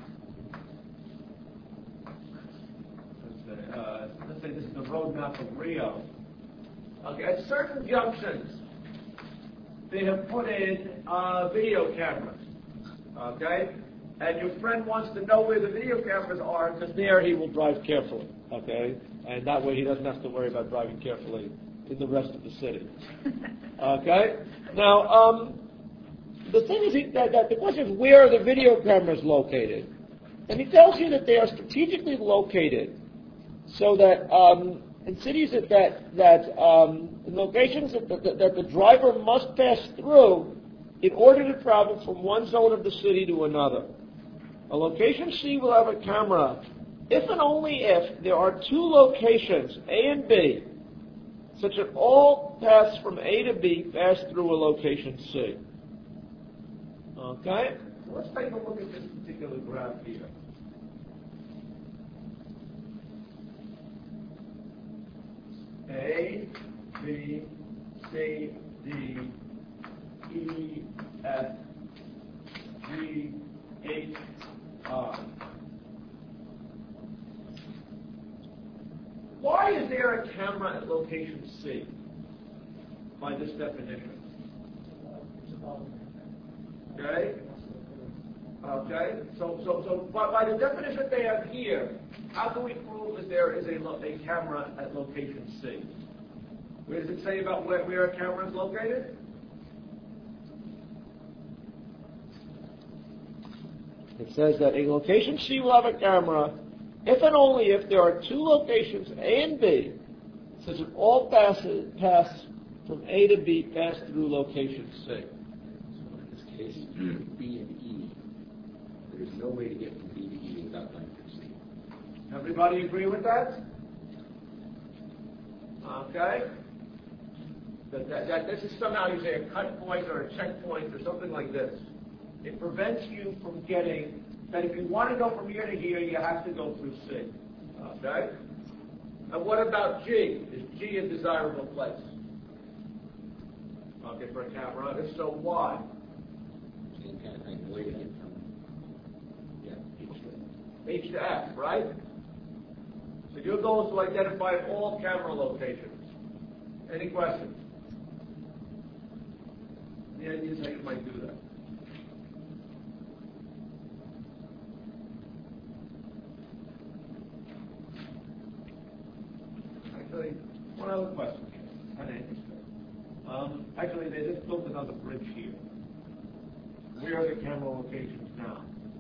Let's say, uh, let's say this is the road map of Rio. Okay, at certain junctions, they have put in uh, video cameras. Okay, and your friend wants to know where the video cameras are, because there he will drive carefully. Okay, and that way he doesn't have to worry about driving carefully in the rest of the city. Okay, now um, the thing is that, that the question is, where are the video cameras located? And he tells you that they are strategically located so that um, in cities that that, that um, in locations that, that, that the driver must pass through in order to travel from one zone of the city to another. A location C will have a camera if and only if there are two locations, A and B, such that all paths from A to B pass through a location C. Okay? So let's take a look at this particular graph here. A, B, C, D, E, F, G, H, I. Why is there a camera at location C by this definition? Okay? Okay? So, so, so by, by the definition they have here, how can we prove that there is a, lo- a camera at location C? Where does it say about where, where a camera is located? It says that a location C will have a camera if and only if there are two locations, A and B, such that all passes pass from A to B pass through location C. So in this case, B and E, there's no way to get from B to E without going through C. Everybody agree with that? Okay. That, that, that this is somehow, you say, a cut point or a checkpoint or something like this. It prevents you from getting, that if you want to go from here to here, you have to go through C. Okay? And what about G? Is G a desirable place? Okay, for a camera. If so, why? Same kind of thing, way to get from, yeah, H to F, right? So your goal is to identify all camera locations. Any questions? Any ideas how you might do that? Actually, one other question. Kind of interesting. Um, actually, they just built another bridge here. Where are the camera locations now?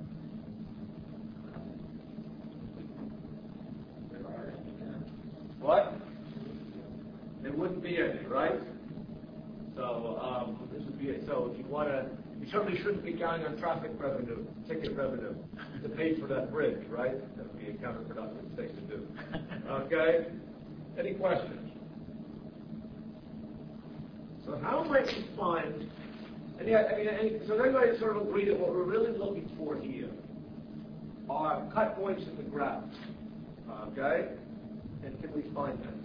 What? There wouldn't be any, right? So um, this would be it. So if you want to, you certainly shouldn't be counting on traffic revenue, ticket revenue, to pay for that bridge, right? That would be a counterproductive thing to do. Okay? Any questions? So how might we find? And yeah, I mean, any, so everybody sort of agree that what we're really looking for here are cut points in the graph. Okay? And can we find them?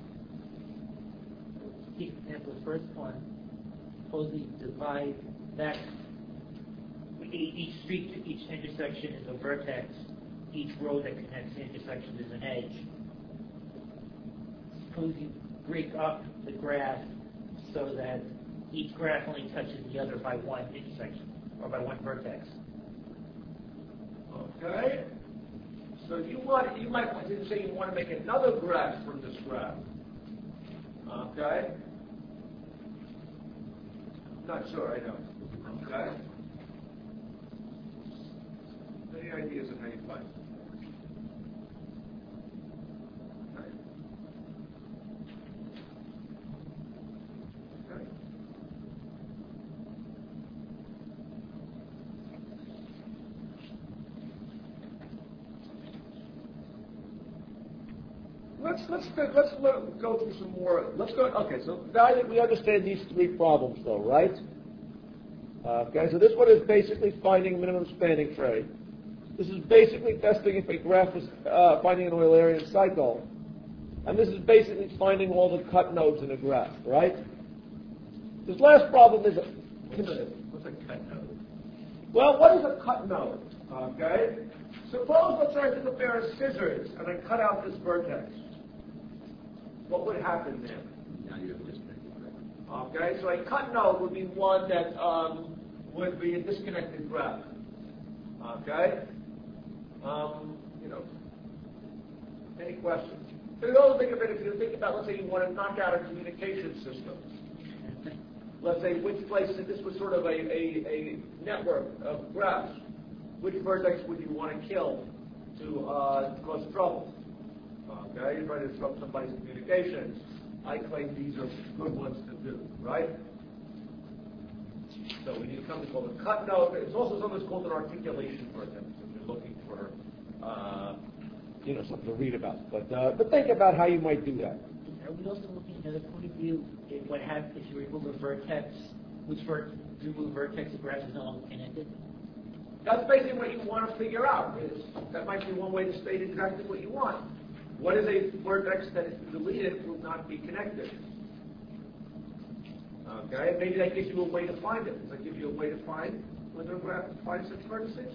Keep example, the first one, supposedly divide that, e- each street to each intersection is a vertex, each road that connects the intersection is an edge. Suppose you break up the graph so that each graph only touches the other by one intersection, or by one vertex. Okay? So you want, you might want to say you want to make another graph from this graph. Okay? Not sure, I know. Okay? Any ideas of how you find it? Okay. Okay. Let's let's let's let, go through some more. Let's go. Okay, so now that we understand these three problems, though, right? Okay, so this one is basically finding minimum spanning tree. This is basically testing if a graph is uh, finding an Eulerian cycle, and this is basically finding all the cut nodes in a graph, right? This last problem is. A, What's a, what's a cut node? Well, what is a cut node? Okay, suppose let's say I took a pair of scissors and I cut out this vertex. What would happen then? Now you have a disconnected graph. Okay, so a cut node would be one that um, would be a disconnected graph. Okay, um, you know, any questions? So you also think of it if you think about, let's say you want to knock out a communication system. Let's say which place, this was sort of a, a, a network of graphs. Which vertex would you want to kill to uh, cause trouble? Okay, you're trying to disrupt somebody's communications. I claim these are good ones to do, right? So we need something called a cut node. It's also something called an articulation vertex if you're looking for, uh, you know, something to read about. But uh, but think about how you might do that. Are we also looking at another point of view? If what happens if you remove a vertex, which ver- remove a vertex, the graph is no longer connected? That's basically what you want to figure out. Is that might be one way to state exactly what you want. What is a vertex that is deleted will not be connected? Okay, and maybe that gives you a way to find it. Does that give you a way to find whether a graph finds its vertices?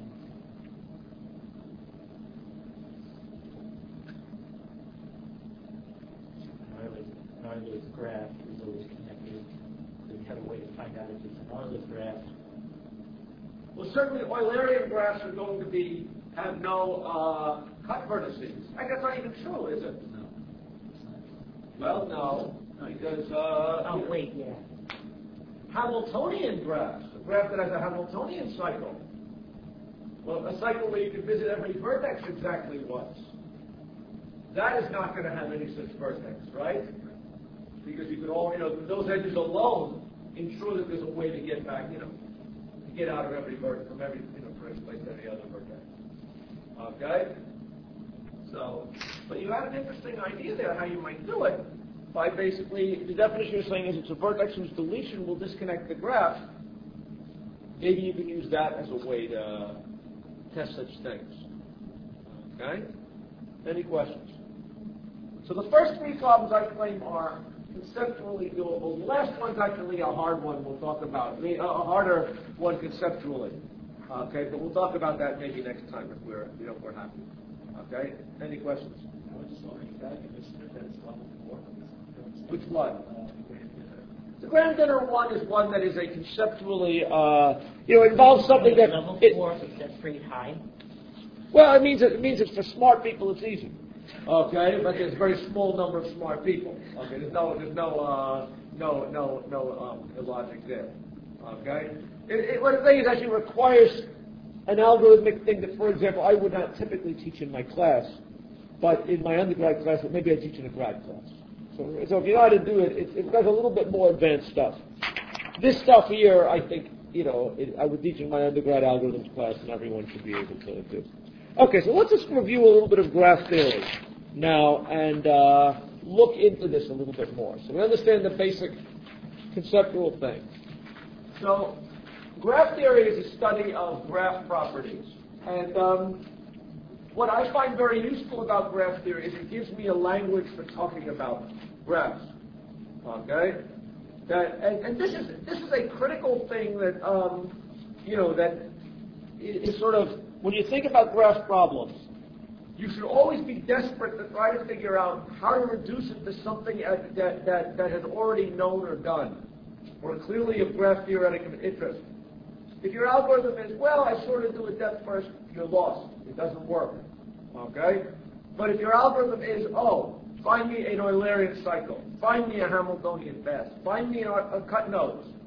An Euler's graph is always connected. So you have a way to find out if it's an Euler's graph. Well, certainly Eulerian graphs are going to be have no uh, cut vertices. I guess that's not even true, is it? No. Well, no, because uh, Oh, wait, yeah. Hamiltonian graphs, a graph that has a Hamiltonian cycle. Well, a cycle where you can visit every vertex exactly once. That is not going to have any such vertex, right? Because you could all, you know, those edges alone ensure that there's a way to get back, you know, to get out of every vertex, from every, you know, first place to any other vertex. Okay? So, but you had an interesting idea there how you might do it. By basically, the definition you're saying is it's a vertex whose deletion will disconnect the graph. Maybe you can use that as a way to test such things. Okay? Any questions? So the first three problems I claim are conceptually doable. The last one's actually a hard one we'll talk about. I mean, a harder one conceptually. Okay, but we'll talk about that maybe next time if we're, you know, if we're happy. Okay? Any questions? I was just wondering if that is that's level four. Which one? The grand dinner one is one that is a conceptually, uh, you know, involves something that. Level It, four, so that's pretty high. well, it means it means it's for smart people. It's easy. Okay, but there's a very small number of smart people. Okay, there's no there's no uh, no no no um, logic there. Okay, it, it, what the thing is actually requires an algorithmic thing that, for example, I would not typically teach in my class, but in my undergrad class, but maybe I teach in a grad class. So, so if you know how to do it, it, it does a little bit more advanced stuff. This stuff here, I think, you know, it, I would teach in my undergrad algorithms class, and everyone should be able to do. Okay, so let's just review a little bit of graph theory now and uh, look into this a little bit more. So we understand the basic conceptual thing. So graph theory is a study of graph properties. And um, what I find very useful about graph theory is it gives me a language for talking about graphs. Okay? That, and, and this is this is a critical thing that, um, you know, that is sort of, when you think about graph problems, you should always be desperate to try to figure out how to reduce it to something that, that, that, that has already known or done, or clearly of graph theoretic interest. If your algorithm is, well, I sort of do a depth first, you're lost. It doesn't work. Okay? But if your algorithm is, oh, find me an Eulerian cycle, find me a Hamiltonian path, find me a, a cut nodes,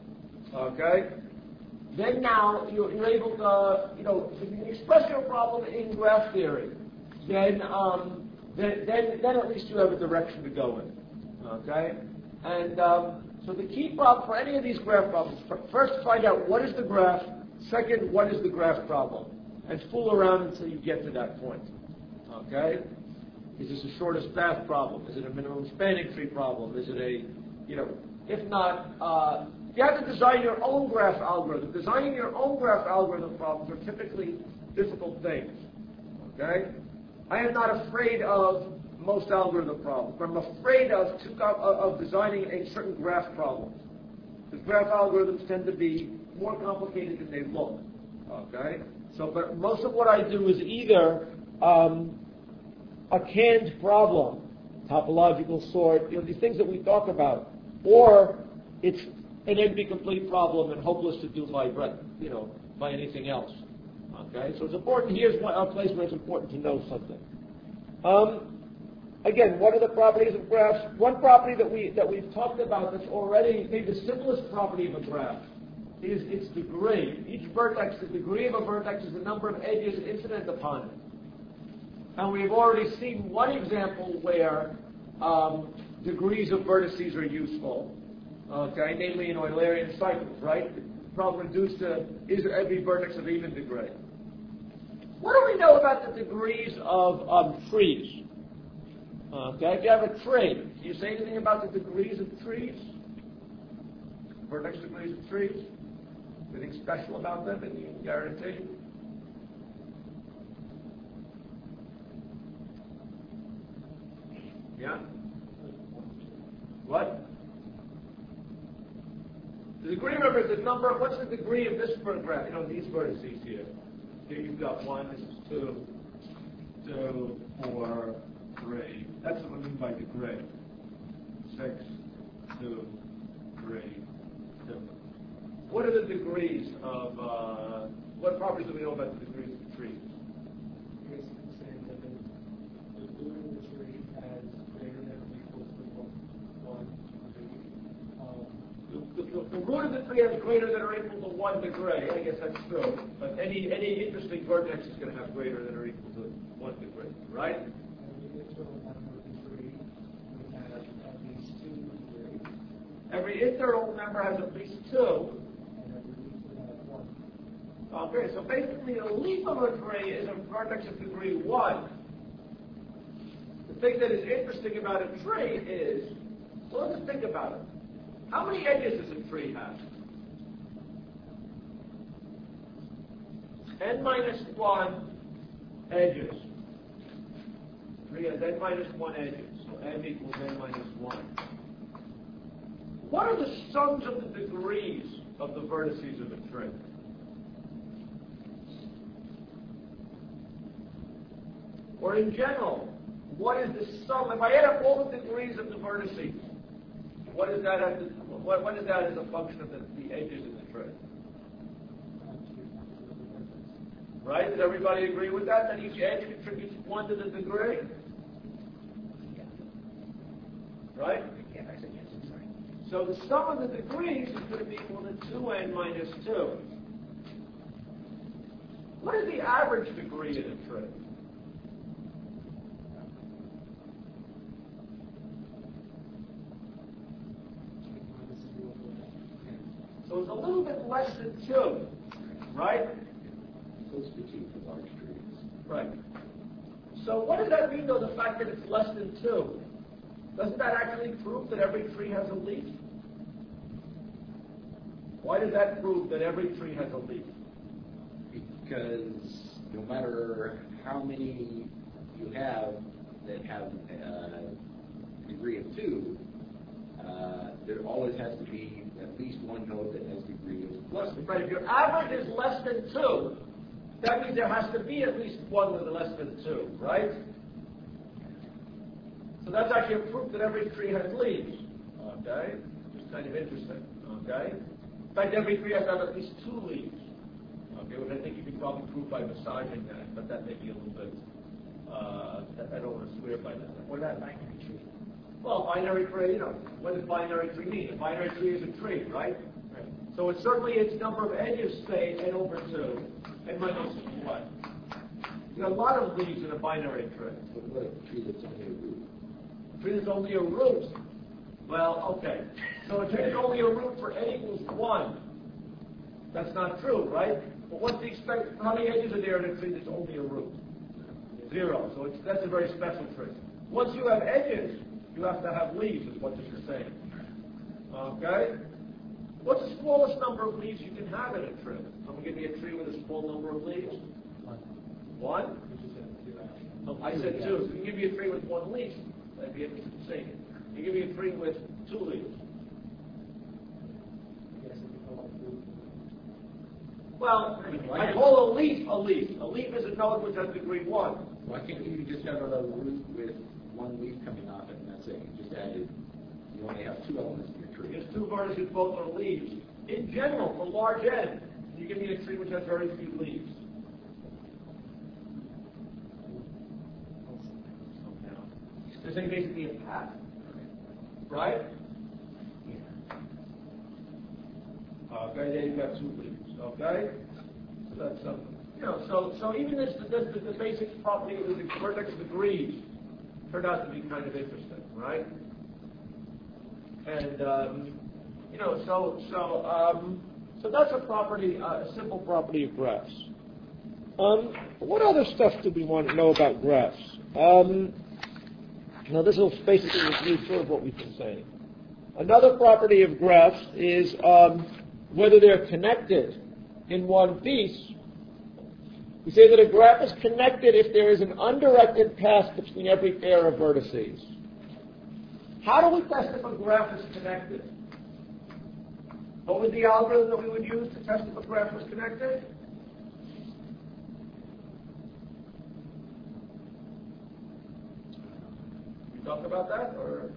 Okay? Then now you're, you're able to, you know, if you can express your problem in graph theory, then, um, then, then, then at least you have a direction to go in. Okay? And um, so the key problem for any of these graph problems, first find out what is the graph, second, what is the graph problem, and fool around until you get to that point. Okay? Is this a shortest path problem? Is it a minimum spanning tree problem? Is it a, you know, if not, uh, you have to design your own graph algorithm. Designing your own graph algorithm problems are typically difficult things. Okay? I am not afraid of most algorithm problems. I'm afraid of, of designing a certain graph problem. Because graph algorithms tend to be more complicated than they look. Okay? So, but most of what I do is either um, a canned problem, topological sort, you know, these things that we talk about, or it's an N P complete problem and hopeless to do by, you know, by anything else. Okay, so it's important. Here's one, a place where it's important to know something. Um, again, what are the properties of graphs? One property that we that we've talked about that's already maybe the simplest property of a graph is its degree. Each vertex, the degree of a vertex is the number of edges incident upon it. And we've already seen one example where um, degrees of vertices are useful, okay, namely in Eulerian cycles, right? The problem reduced to is every vertex of even degree. What do we know about the degrees of um, trees? Okay, if you have a tree, can you say anything about the degrees of trees? Vertex degrees of trees? Anything special about them? Any guarantee? Yeah? What? The degree, remember, is the number, what's the degree of this graph? You know, these vertices here. Here you've got one, this is two, two, four, three. That's what I mean by degree. Six, two, three, two. What are the degrees of, uh, what properties do we know about the degrees of trees? Basically saying that the, the root of the tree has greater than or equal to one degree. Um, The, the, the root of the tree has greater than or equal to one degree. I guess that's true. But any any interesting vertex is going to have greater than or equal to one degree, right? Every internal member of the tree would have at least two degrees, Every internal member has at least two. and every leaf would have one. Okay, so basically a leaf of a tree is a vertex of degree one. The thing that is interesting about a tree is, well, let's just think about it. How many edges does a tree have? N minus one edges. Tree has n minus one edges, so n equals n minus one. What are the sums of the degrees of the vertices of a tree? Or in general, what is the sum? If I add up all the degrees of the vertices, what is that as a, what, what is that as a function of the, the edges in the tree? Right? Does everybody agree with that? That each edge contributes one to the degree? Right? Yeah, I said yes, I'm sorry. So the sum of the degrees is going to be equal to two n minus two. What is the average degree in a tree? So it's a little bit less than two, right? Close to two for large trees. Right. So what does that mean, though, the fact that it's less than two? Doesn't that actually prove that every tree has a leaf? Why does that prove that every tree has a leaf? Because no matter how many you have that have a degree of two, uh, there always has to be at least one node that has degree of Less than, right. If your average is less than two, that means there has to be at least one with less than two, right? So that's actually a proof that every tree has leaves. Okay? It's kind of interesting. Okay? In fact, every tree has to have at least two leaves. Okay, which I think you could probably prove by massaging that, but that may be a little bit, uh, I don't want to swear by that. What about binary tree? Well, binary tree, you know, what does binary tree mean? A binary tree is a tree, right? Right. So it's certainly its number of edges say n over two, and minus what? You got a lot of leaves in a binary tree. But what a tree that's only a root? A tree that's only a root. Well, okay. So a tree that's only a root for n equals one. That's not true, right? But what's the expect? How many edges are there in a tree that's only a root? Zero. So it's, that's a very special tree. Once you have edges, you have to have leaves, is what this is saying. Okay? What's the smallest number of leaves you can have in a tree? Someone give me a tree with a small number of leaves? One? I said two. So you give me a tree with one leaf, I'd be interested in seeing it. You give me a tree with two leaves. Well, I call a leaf a leaf. A leaf is a node which has degree one. Why can't you just have a root with one leaf coming off it, and that's it? You just added, you only have two elements in your tree. There's two vertices, both are leaves. In general, for large n, you give me a tree which has very few leaves. There's saying basically a path, right? Okay, there you've got two leaves. Okay, so that's something. You know, so so even this, this, this the basic property of the vertex degrees turned out to be kind of interesting, right? And um, you know, so so um, so that's a property, uh, a simple property of graphs. Um, what other stuff do we want to know about graphs? Um, now, this will basically review sort of what we've been saying. Another property of graphs is um, whether they're connected in one piece. We say that a graph is connected if there is an undirected path between every pair of vertices. How do we test if a graph is connected? What was the algorithm that we would use to test if a graph was connected? You talk about that, or?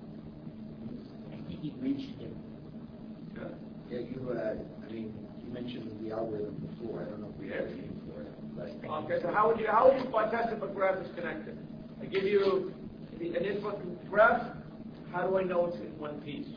I think you reached it. Yeah. Yeah, you, uh, I mean, you mentioned the algorithm before. I don't know if we have a name for it. Okay, so how would you how would you test if a graph is connected? I give you an input graph. How do I know it's in one piece?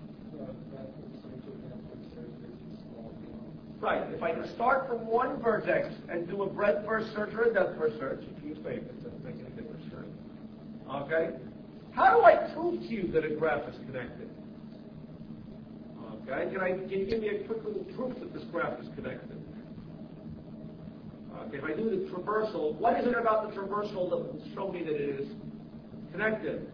Right. If I can start from one vertex and do a breadth first search or a depth first search, you say it doesn't make any difference. Okay. How do I prove to you that a graph is connected? Okay. Can I can you give me a quick little proof that this graph is connected? Okay, if I do the traversal, what is it about the traversal that will show me that it is connected?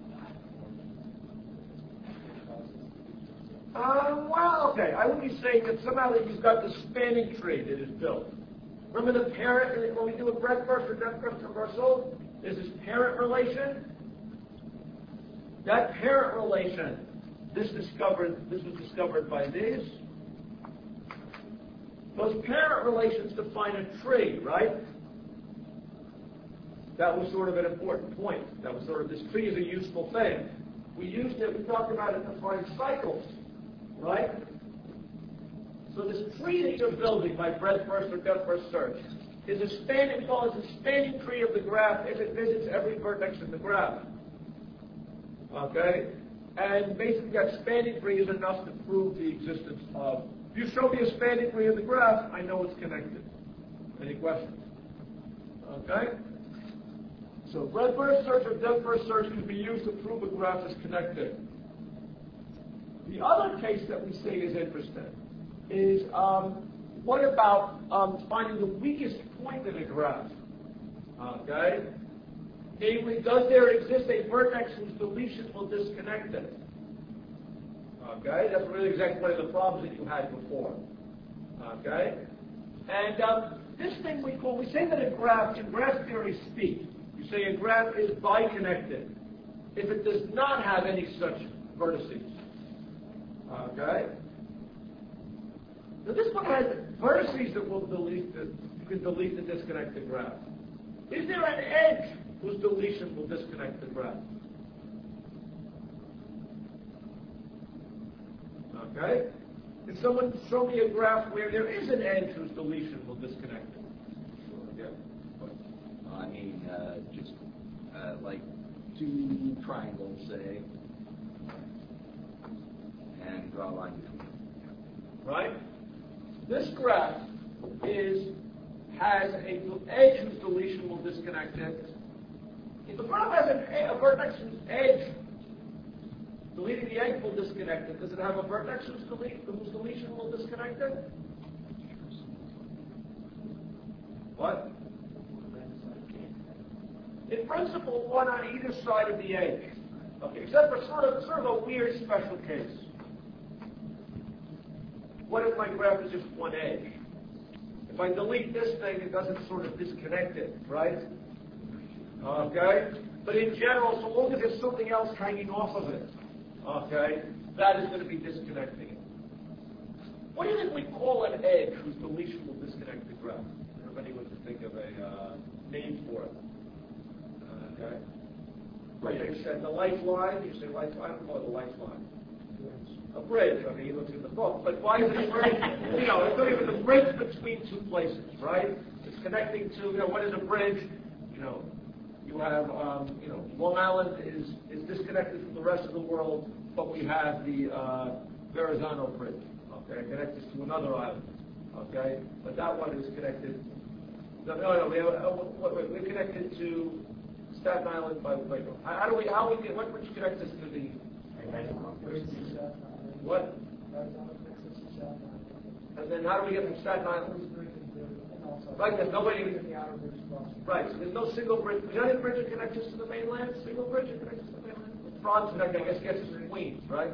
Uh, well, okay, I would be saying that somehow that you've got the spanning tree that is built. Remember the parent, when we do a breadth first or depth first traversal, there's this parent relation. That parent relation, this discovered, this was discovered by these. Those parent relations define a tree, right? That was sort of an important point. That was sort of, this tree is a useful thing. We used it, we talked about it to find cycles, right? So this tree that you're building by breadth first or depth first search is a spanning, we call it a spanning tree of the graph if it visits every vertex in the graph. Okay? And basically that spanning tree is enough to prove the existence of. If you show me a spanning tree of the graph, I know it's connected. Any questions? Okay? So breadth first search or depth first search can be used to prove a graph is connected. The other case that we say is interesting is um, what about um, finding the weakest point in a graph? Okay? Namely, does there exist a vertex whose deletion will disconnect it? Okay, that's really exactly one of the problems that you had before. Okay, and um, this thing we call, we say that a graph, in graph theory speak, you say a graph is biconnected if it does not have any such vertices. Okay, now this one has vertices that will delete the, you can delete the disconnected graph. Is there an edge whose deletion will disconnect the graph? Okay? Can someone show me a graph where there is an edge whose deletion will disconnect it? Yeah. I mean, uh, just uh, like two triangles, say, and draw a line between them. Right? This graph is has a edge whose deletion will disconnect it. If the graph has an, a vertex whose edge, deleting the edge will disconnect it, does it have a vertex whose, delete, whose deletion will disconnect it? What? In principle, one on either side of the edge. Okay, except for sort of, sort of a weird special case. What if my graph is just one edge? If I delete this thing, it doesn't sort of disconnect it, right? Okay? But in general, so long as there's something else hanging off of it, okay, that is going to be disconnecting it. What do you think we call an edge whose deletion will disconnect the graph? Everybody wants to think of a uh, name for it. Uh, okay? Right. You said the lifeline, you say lifeline, I don't call it a lifeline. A bridge. Okay, he looks at the book. But why is it a bridge? You know, it's not even a bridge between two places, right? It's connecting to, you know, what is a bridge? You know, you have, um, you know, Long Island is, is disconnected from the rest of the world, but we have the uh, Verrazano Bridge, okay, connected to another island, okay? But that one is connected, no, no, no we have, uh, wait, we're connected to Staten Island by, by how, how do we, how we get, what bridge connects us to the, what? And then how do we get from Staten Island? Right, there's nobody. Right, so there's no single bridge. The only bridge that connects us to the mainland, single bridge that connects us to the mainland. Bronx, I guess, gets us to Queens, right?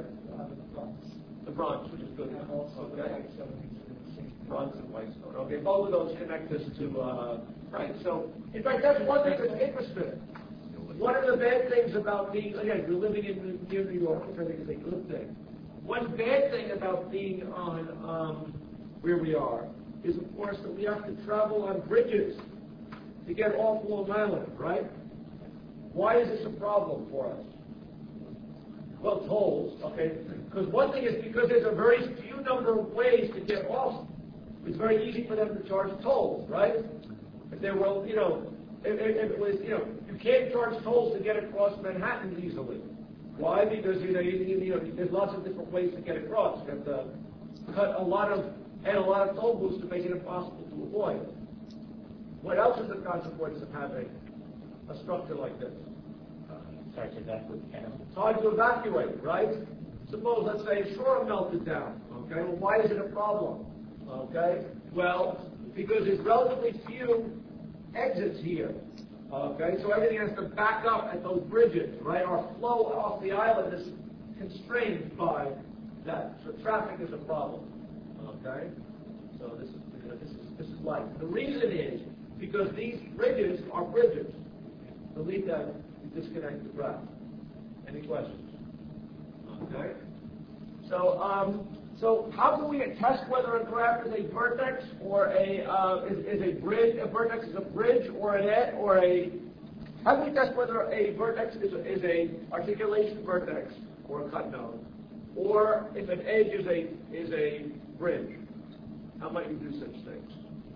The Bronx, which is good. Okay. Bronx and Whitestone. Okay, both of those connect us to. Uh, right. So, in fact, that's one thing that's interesting. One of the bad things about being, again, we're living in near New York, which I think is a good thing. One bad thing about being on um, where we are is, of course, that we have to travel on bridges to get off Long Island, right? Why is this a problem for us? Well, tolls, okay? Because one thing is because there's a very few number of ways to get off. It's very easy for them to charge tolls, right? If they were, you know, if, if it was, you know, you can't charge tolls to get across Manhattan easily. Why? Because, you know, you, you know, there's lots of different ways to get across. You have to cut a lot of, add a lot of toll booths to make it impossible to avoid. What else is the consequence of having a structure like this? Sorry to evacuate. It's hard to evacuate, right? Suppose, let's say, shore melted down. Okay, well, why is it a problem? Okay, well, because there's relatively few exits here. Okay, so everything has to back up at those bridges, right? Our flow off the island is constrained by that. So traffic is a problem. Okay, so this is you know, this is this is life. The reason is because these bridges are bridges. Delete that. You disconnect the graph. Any questions? Okay. So um, so how can we test whether a graph is a vertex or a uh, is, is a bridge? A vertex is a bridge or an ed, or a how do we test whether a vertex is a, is a articulation vertex or a cut node, or if an edge is a is a bridge? How might you do such things?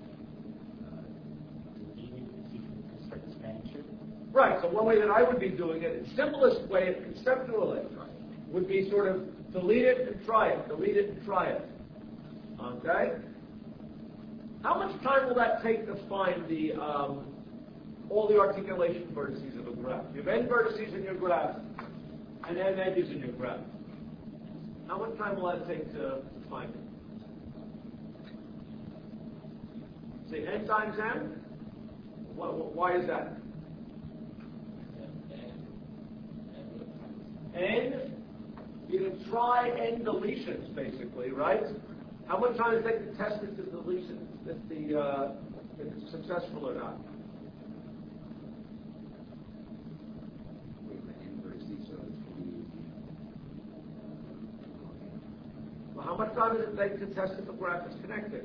Right, so one way that I would be doing it, the simplest way, conceptually, would be sort of delete it and try it, delete it and try it. Okay? How much time will that take to find the um, all the articulation vertices of a graph? You have n vertices in your graph and n edges in your graph. How much time will that take to find it? Say n times n? Why is that? N, you can try n deletions, basically, right? How much time does it take to test if the deletion, if the uh, if it's successful or not? Well, how much time does it take to test if the graph is connected?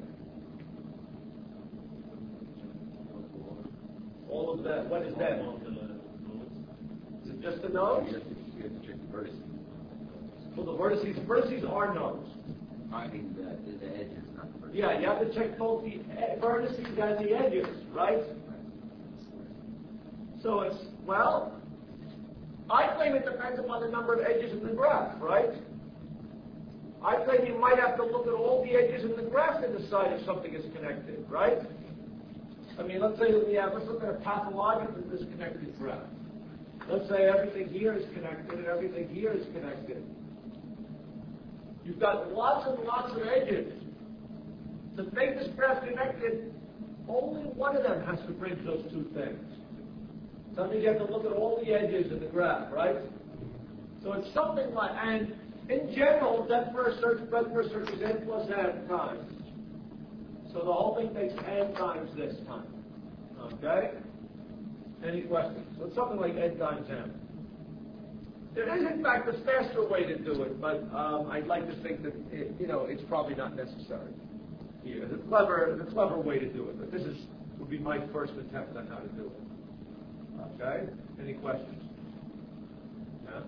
All of that. What is that? Is it just the nodes? You have to check the vertices. Well, the vertices, vertices are nodes. I mean, the, the edges, not the vertices. Yeah, you have to check both the vertices and the edges, right? So it's, well, I claim it depends upon the number of edges in the graph, right? I claim you might have to look at all the edges in the graph to decide if something is connected, right? I mean, let's say that we have, let's look at a pathologically disconnected graph. Let's say everything here is connected and everything here is connected. You've got lots and lots of edges. To make this graph connected, only one of them has to bridge those two things. So that means you have to look at all the edges in the graph, right? So it's something like, and in general, depth first search, breadth first search is n plus n times. So the whole thing takes n times this time. Okay? Any questions? So it's something like n times n. There is, in fact, a faster way to do it, but um, I'd like to think that it, you know it's probably not necessary. Here, the clever, the clever way to do it, but this is would be my first attempt on how to do it. Okay? Any questions? Yeah.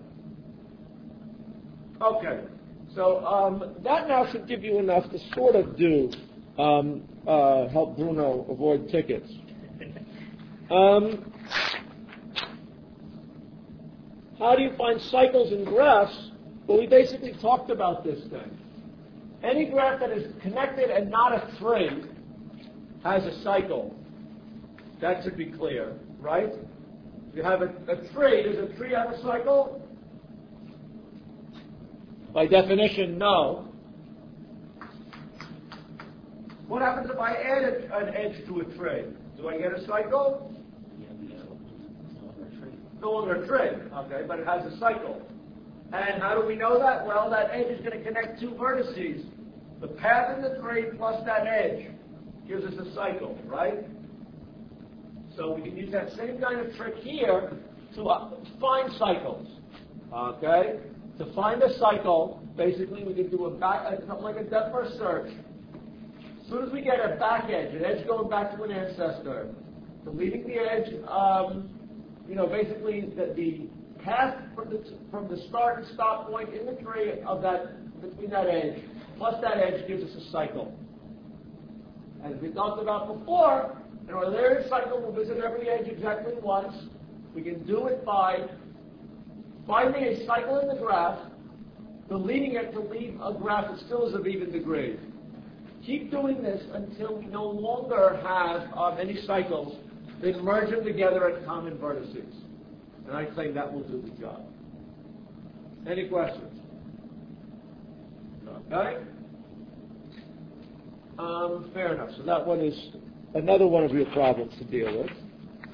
Okay. So um, that now should give you enough to sort of do um, uh, help Bruno avoid tickets. Um, how do you find cycles in graphs? Well, we basically talked about this thing. Any graph that is connected and not a tree has a cycle. That should be clear, right? If you have a, a tree, does a tree have a cycle? By definition, no. What happens if I add a, an edge to a tree? Do I get a cycle? No longer a tree, okay, but it has a cycle. And how do we know that? Well, that edge is going to connect two vertices. The path in the tree plus that edge gives us a cycle, right? So we can use that same kind of trick here to uh, find cycles, okay? To find a cycle, basically we can do a back, uh, something like a depth first search. As soon as we get a back edge, an edge going back to an ancestor, deleting the edge, um, you know, basically the, the path from the, from the start and stop point in the tree of that, between that edge, plus that edge gives us a cycle. As we talked about before, in our linear cycle, we'll visit every edge exactly once. We can do it by finding a cycle in the graph, deleting it to leave a graph that still is of even degree. Keep doing this until we no longer have um, any cycles, then merge them together at common vertices. And I claim that will do the job. Any questions? Okay? Um, fair enough. So that one is another one of your problems to deal with.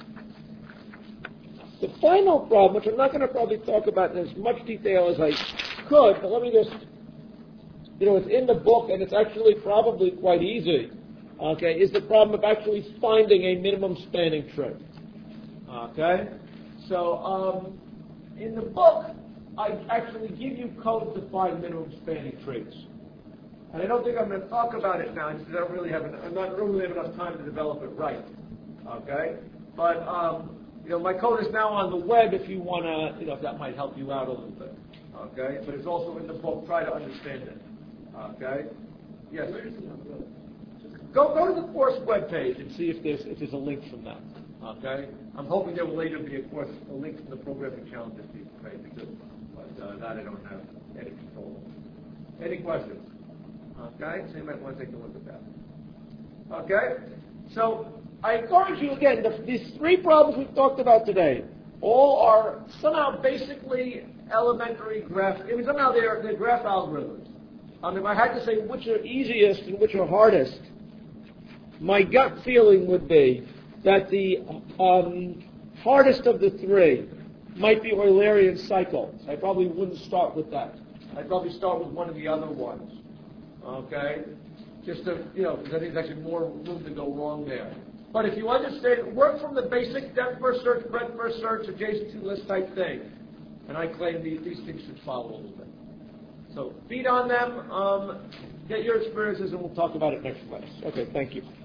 The final problem, which I'm not going to probably talk about in as much detail as I could, but let me just, you know, it's in the book and it's actually probably quite easy, okay, is the problem of actually finding a minimum spanning tree. Okay? So, um, in the book, I actually give you code to find minimum spanning trees. And I don't think I'm going to talk about it now, because I don't really have, an, I'm not really have enough time to develop it right. Okay? But, um, you know, my code is now on the web if you want to, you know, if that might help you out a little bit. Okay? But it's also in the book. Try to understand it. Okay? Yes? Go, go to the course webpage and see if there's, if there's a link from that. Okay? I'm hoping there will later be, of course, a link from the programming challenge if you pay to do. But uh, that I don't have any control over. Any questions? Okay? So you might want to take a look at that. Okay? So I encourage you again, the, these three problems we've talked about today, all are somehow basically elementary graph, I mean, somehow they're, they're graph algorithms. Um, if I had to say which are easiest and which are hardest, my gut feeling would be that the um, hardest of the three might be Eulerian cycles. I probably wouldn't start with that. I'd probably start with one of the other ones. Okay? Just to, you know, because I think there's actually more room to go wrong there. But if you understand, work from the basic depth first search, breadth first search, adjacency list type thing. And I claim these, these things should follow a little bit. So feed on them, um, get your experiences, and we'll talk about it next class. Okay, thank you.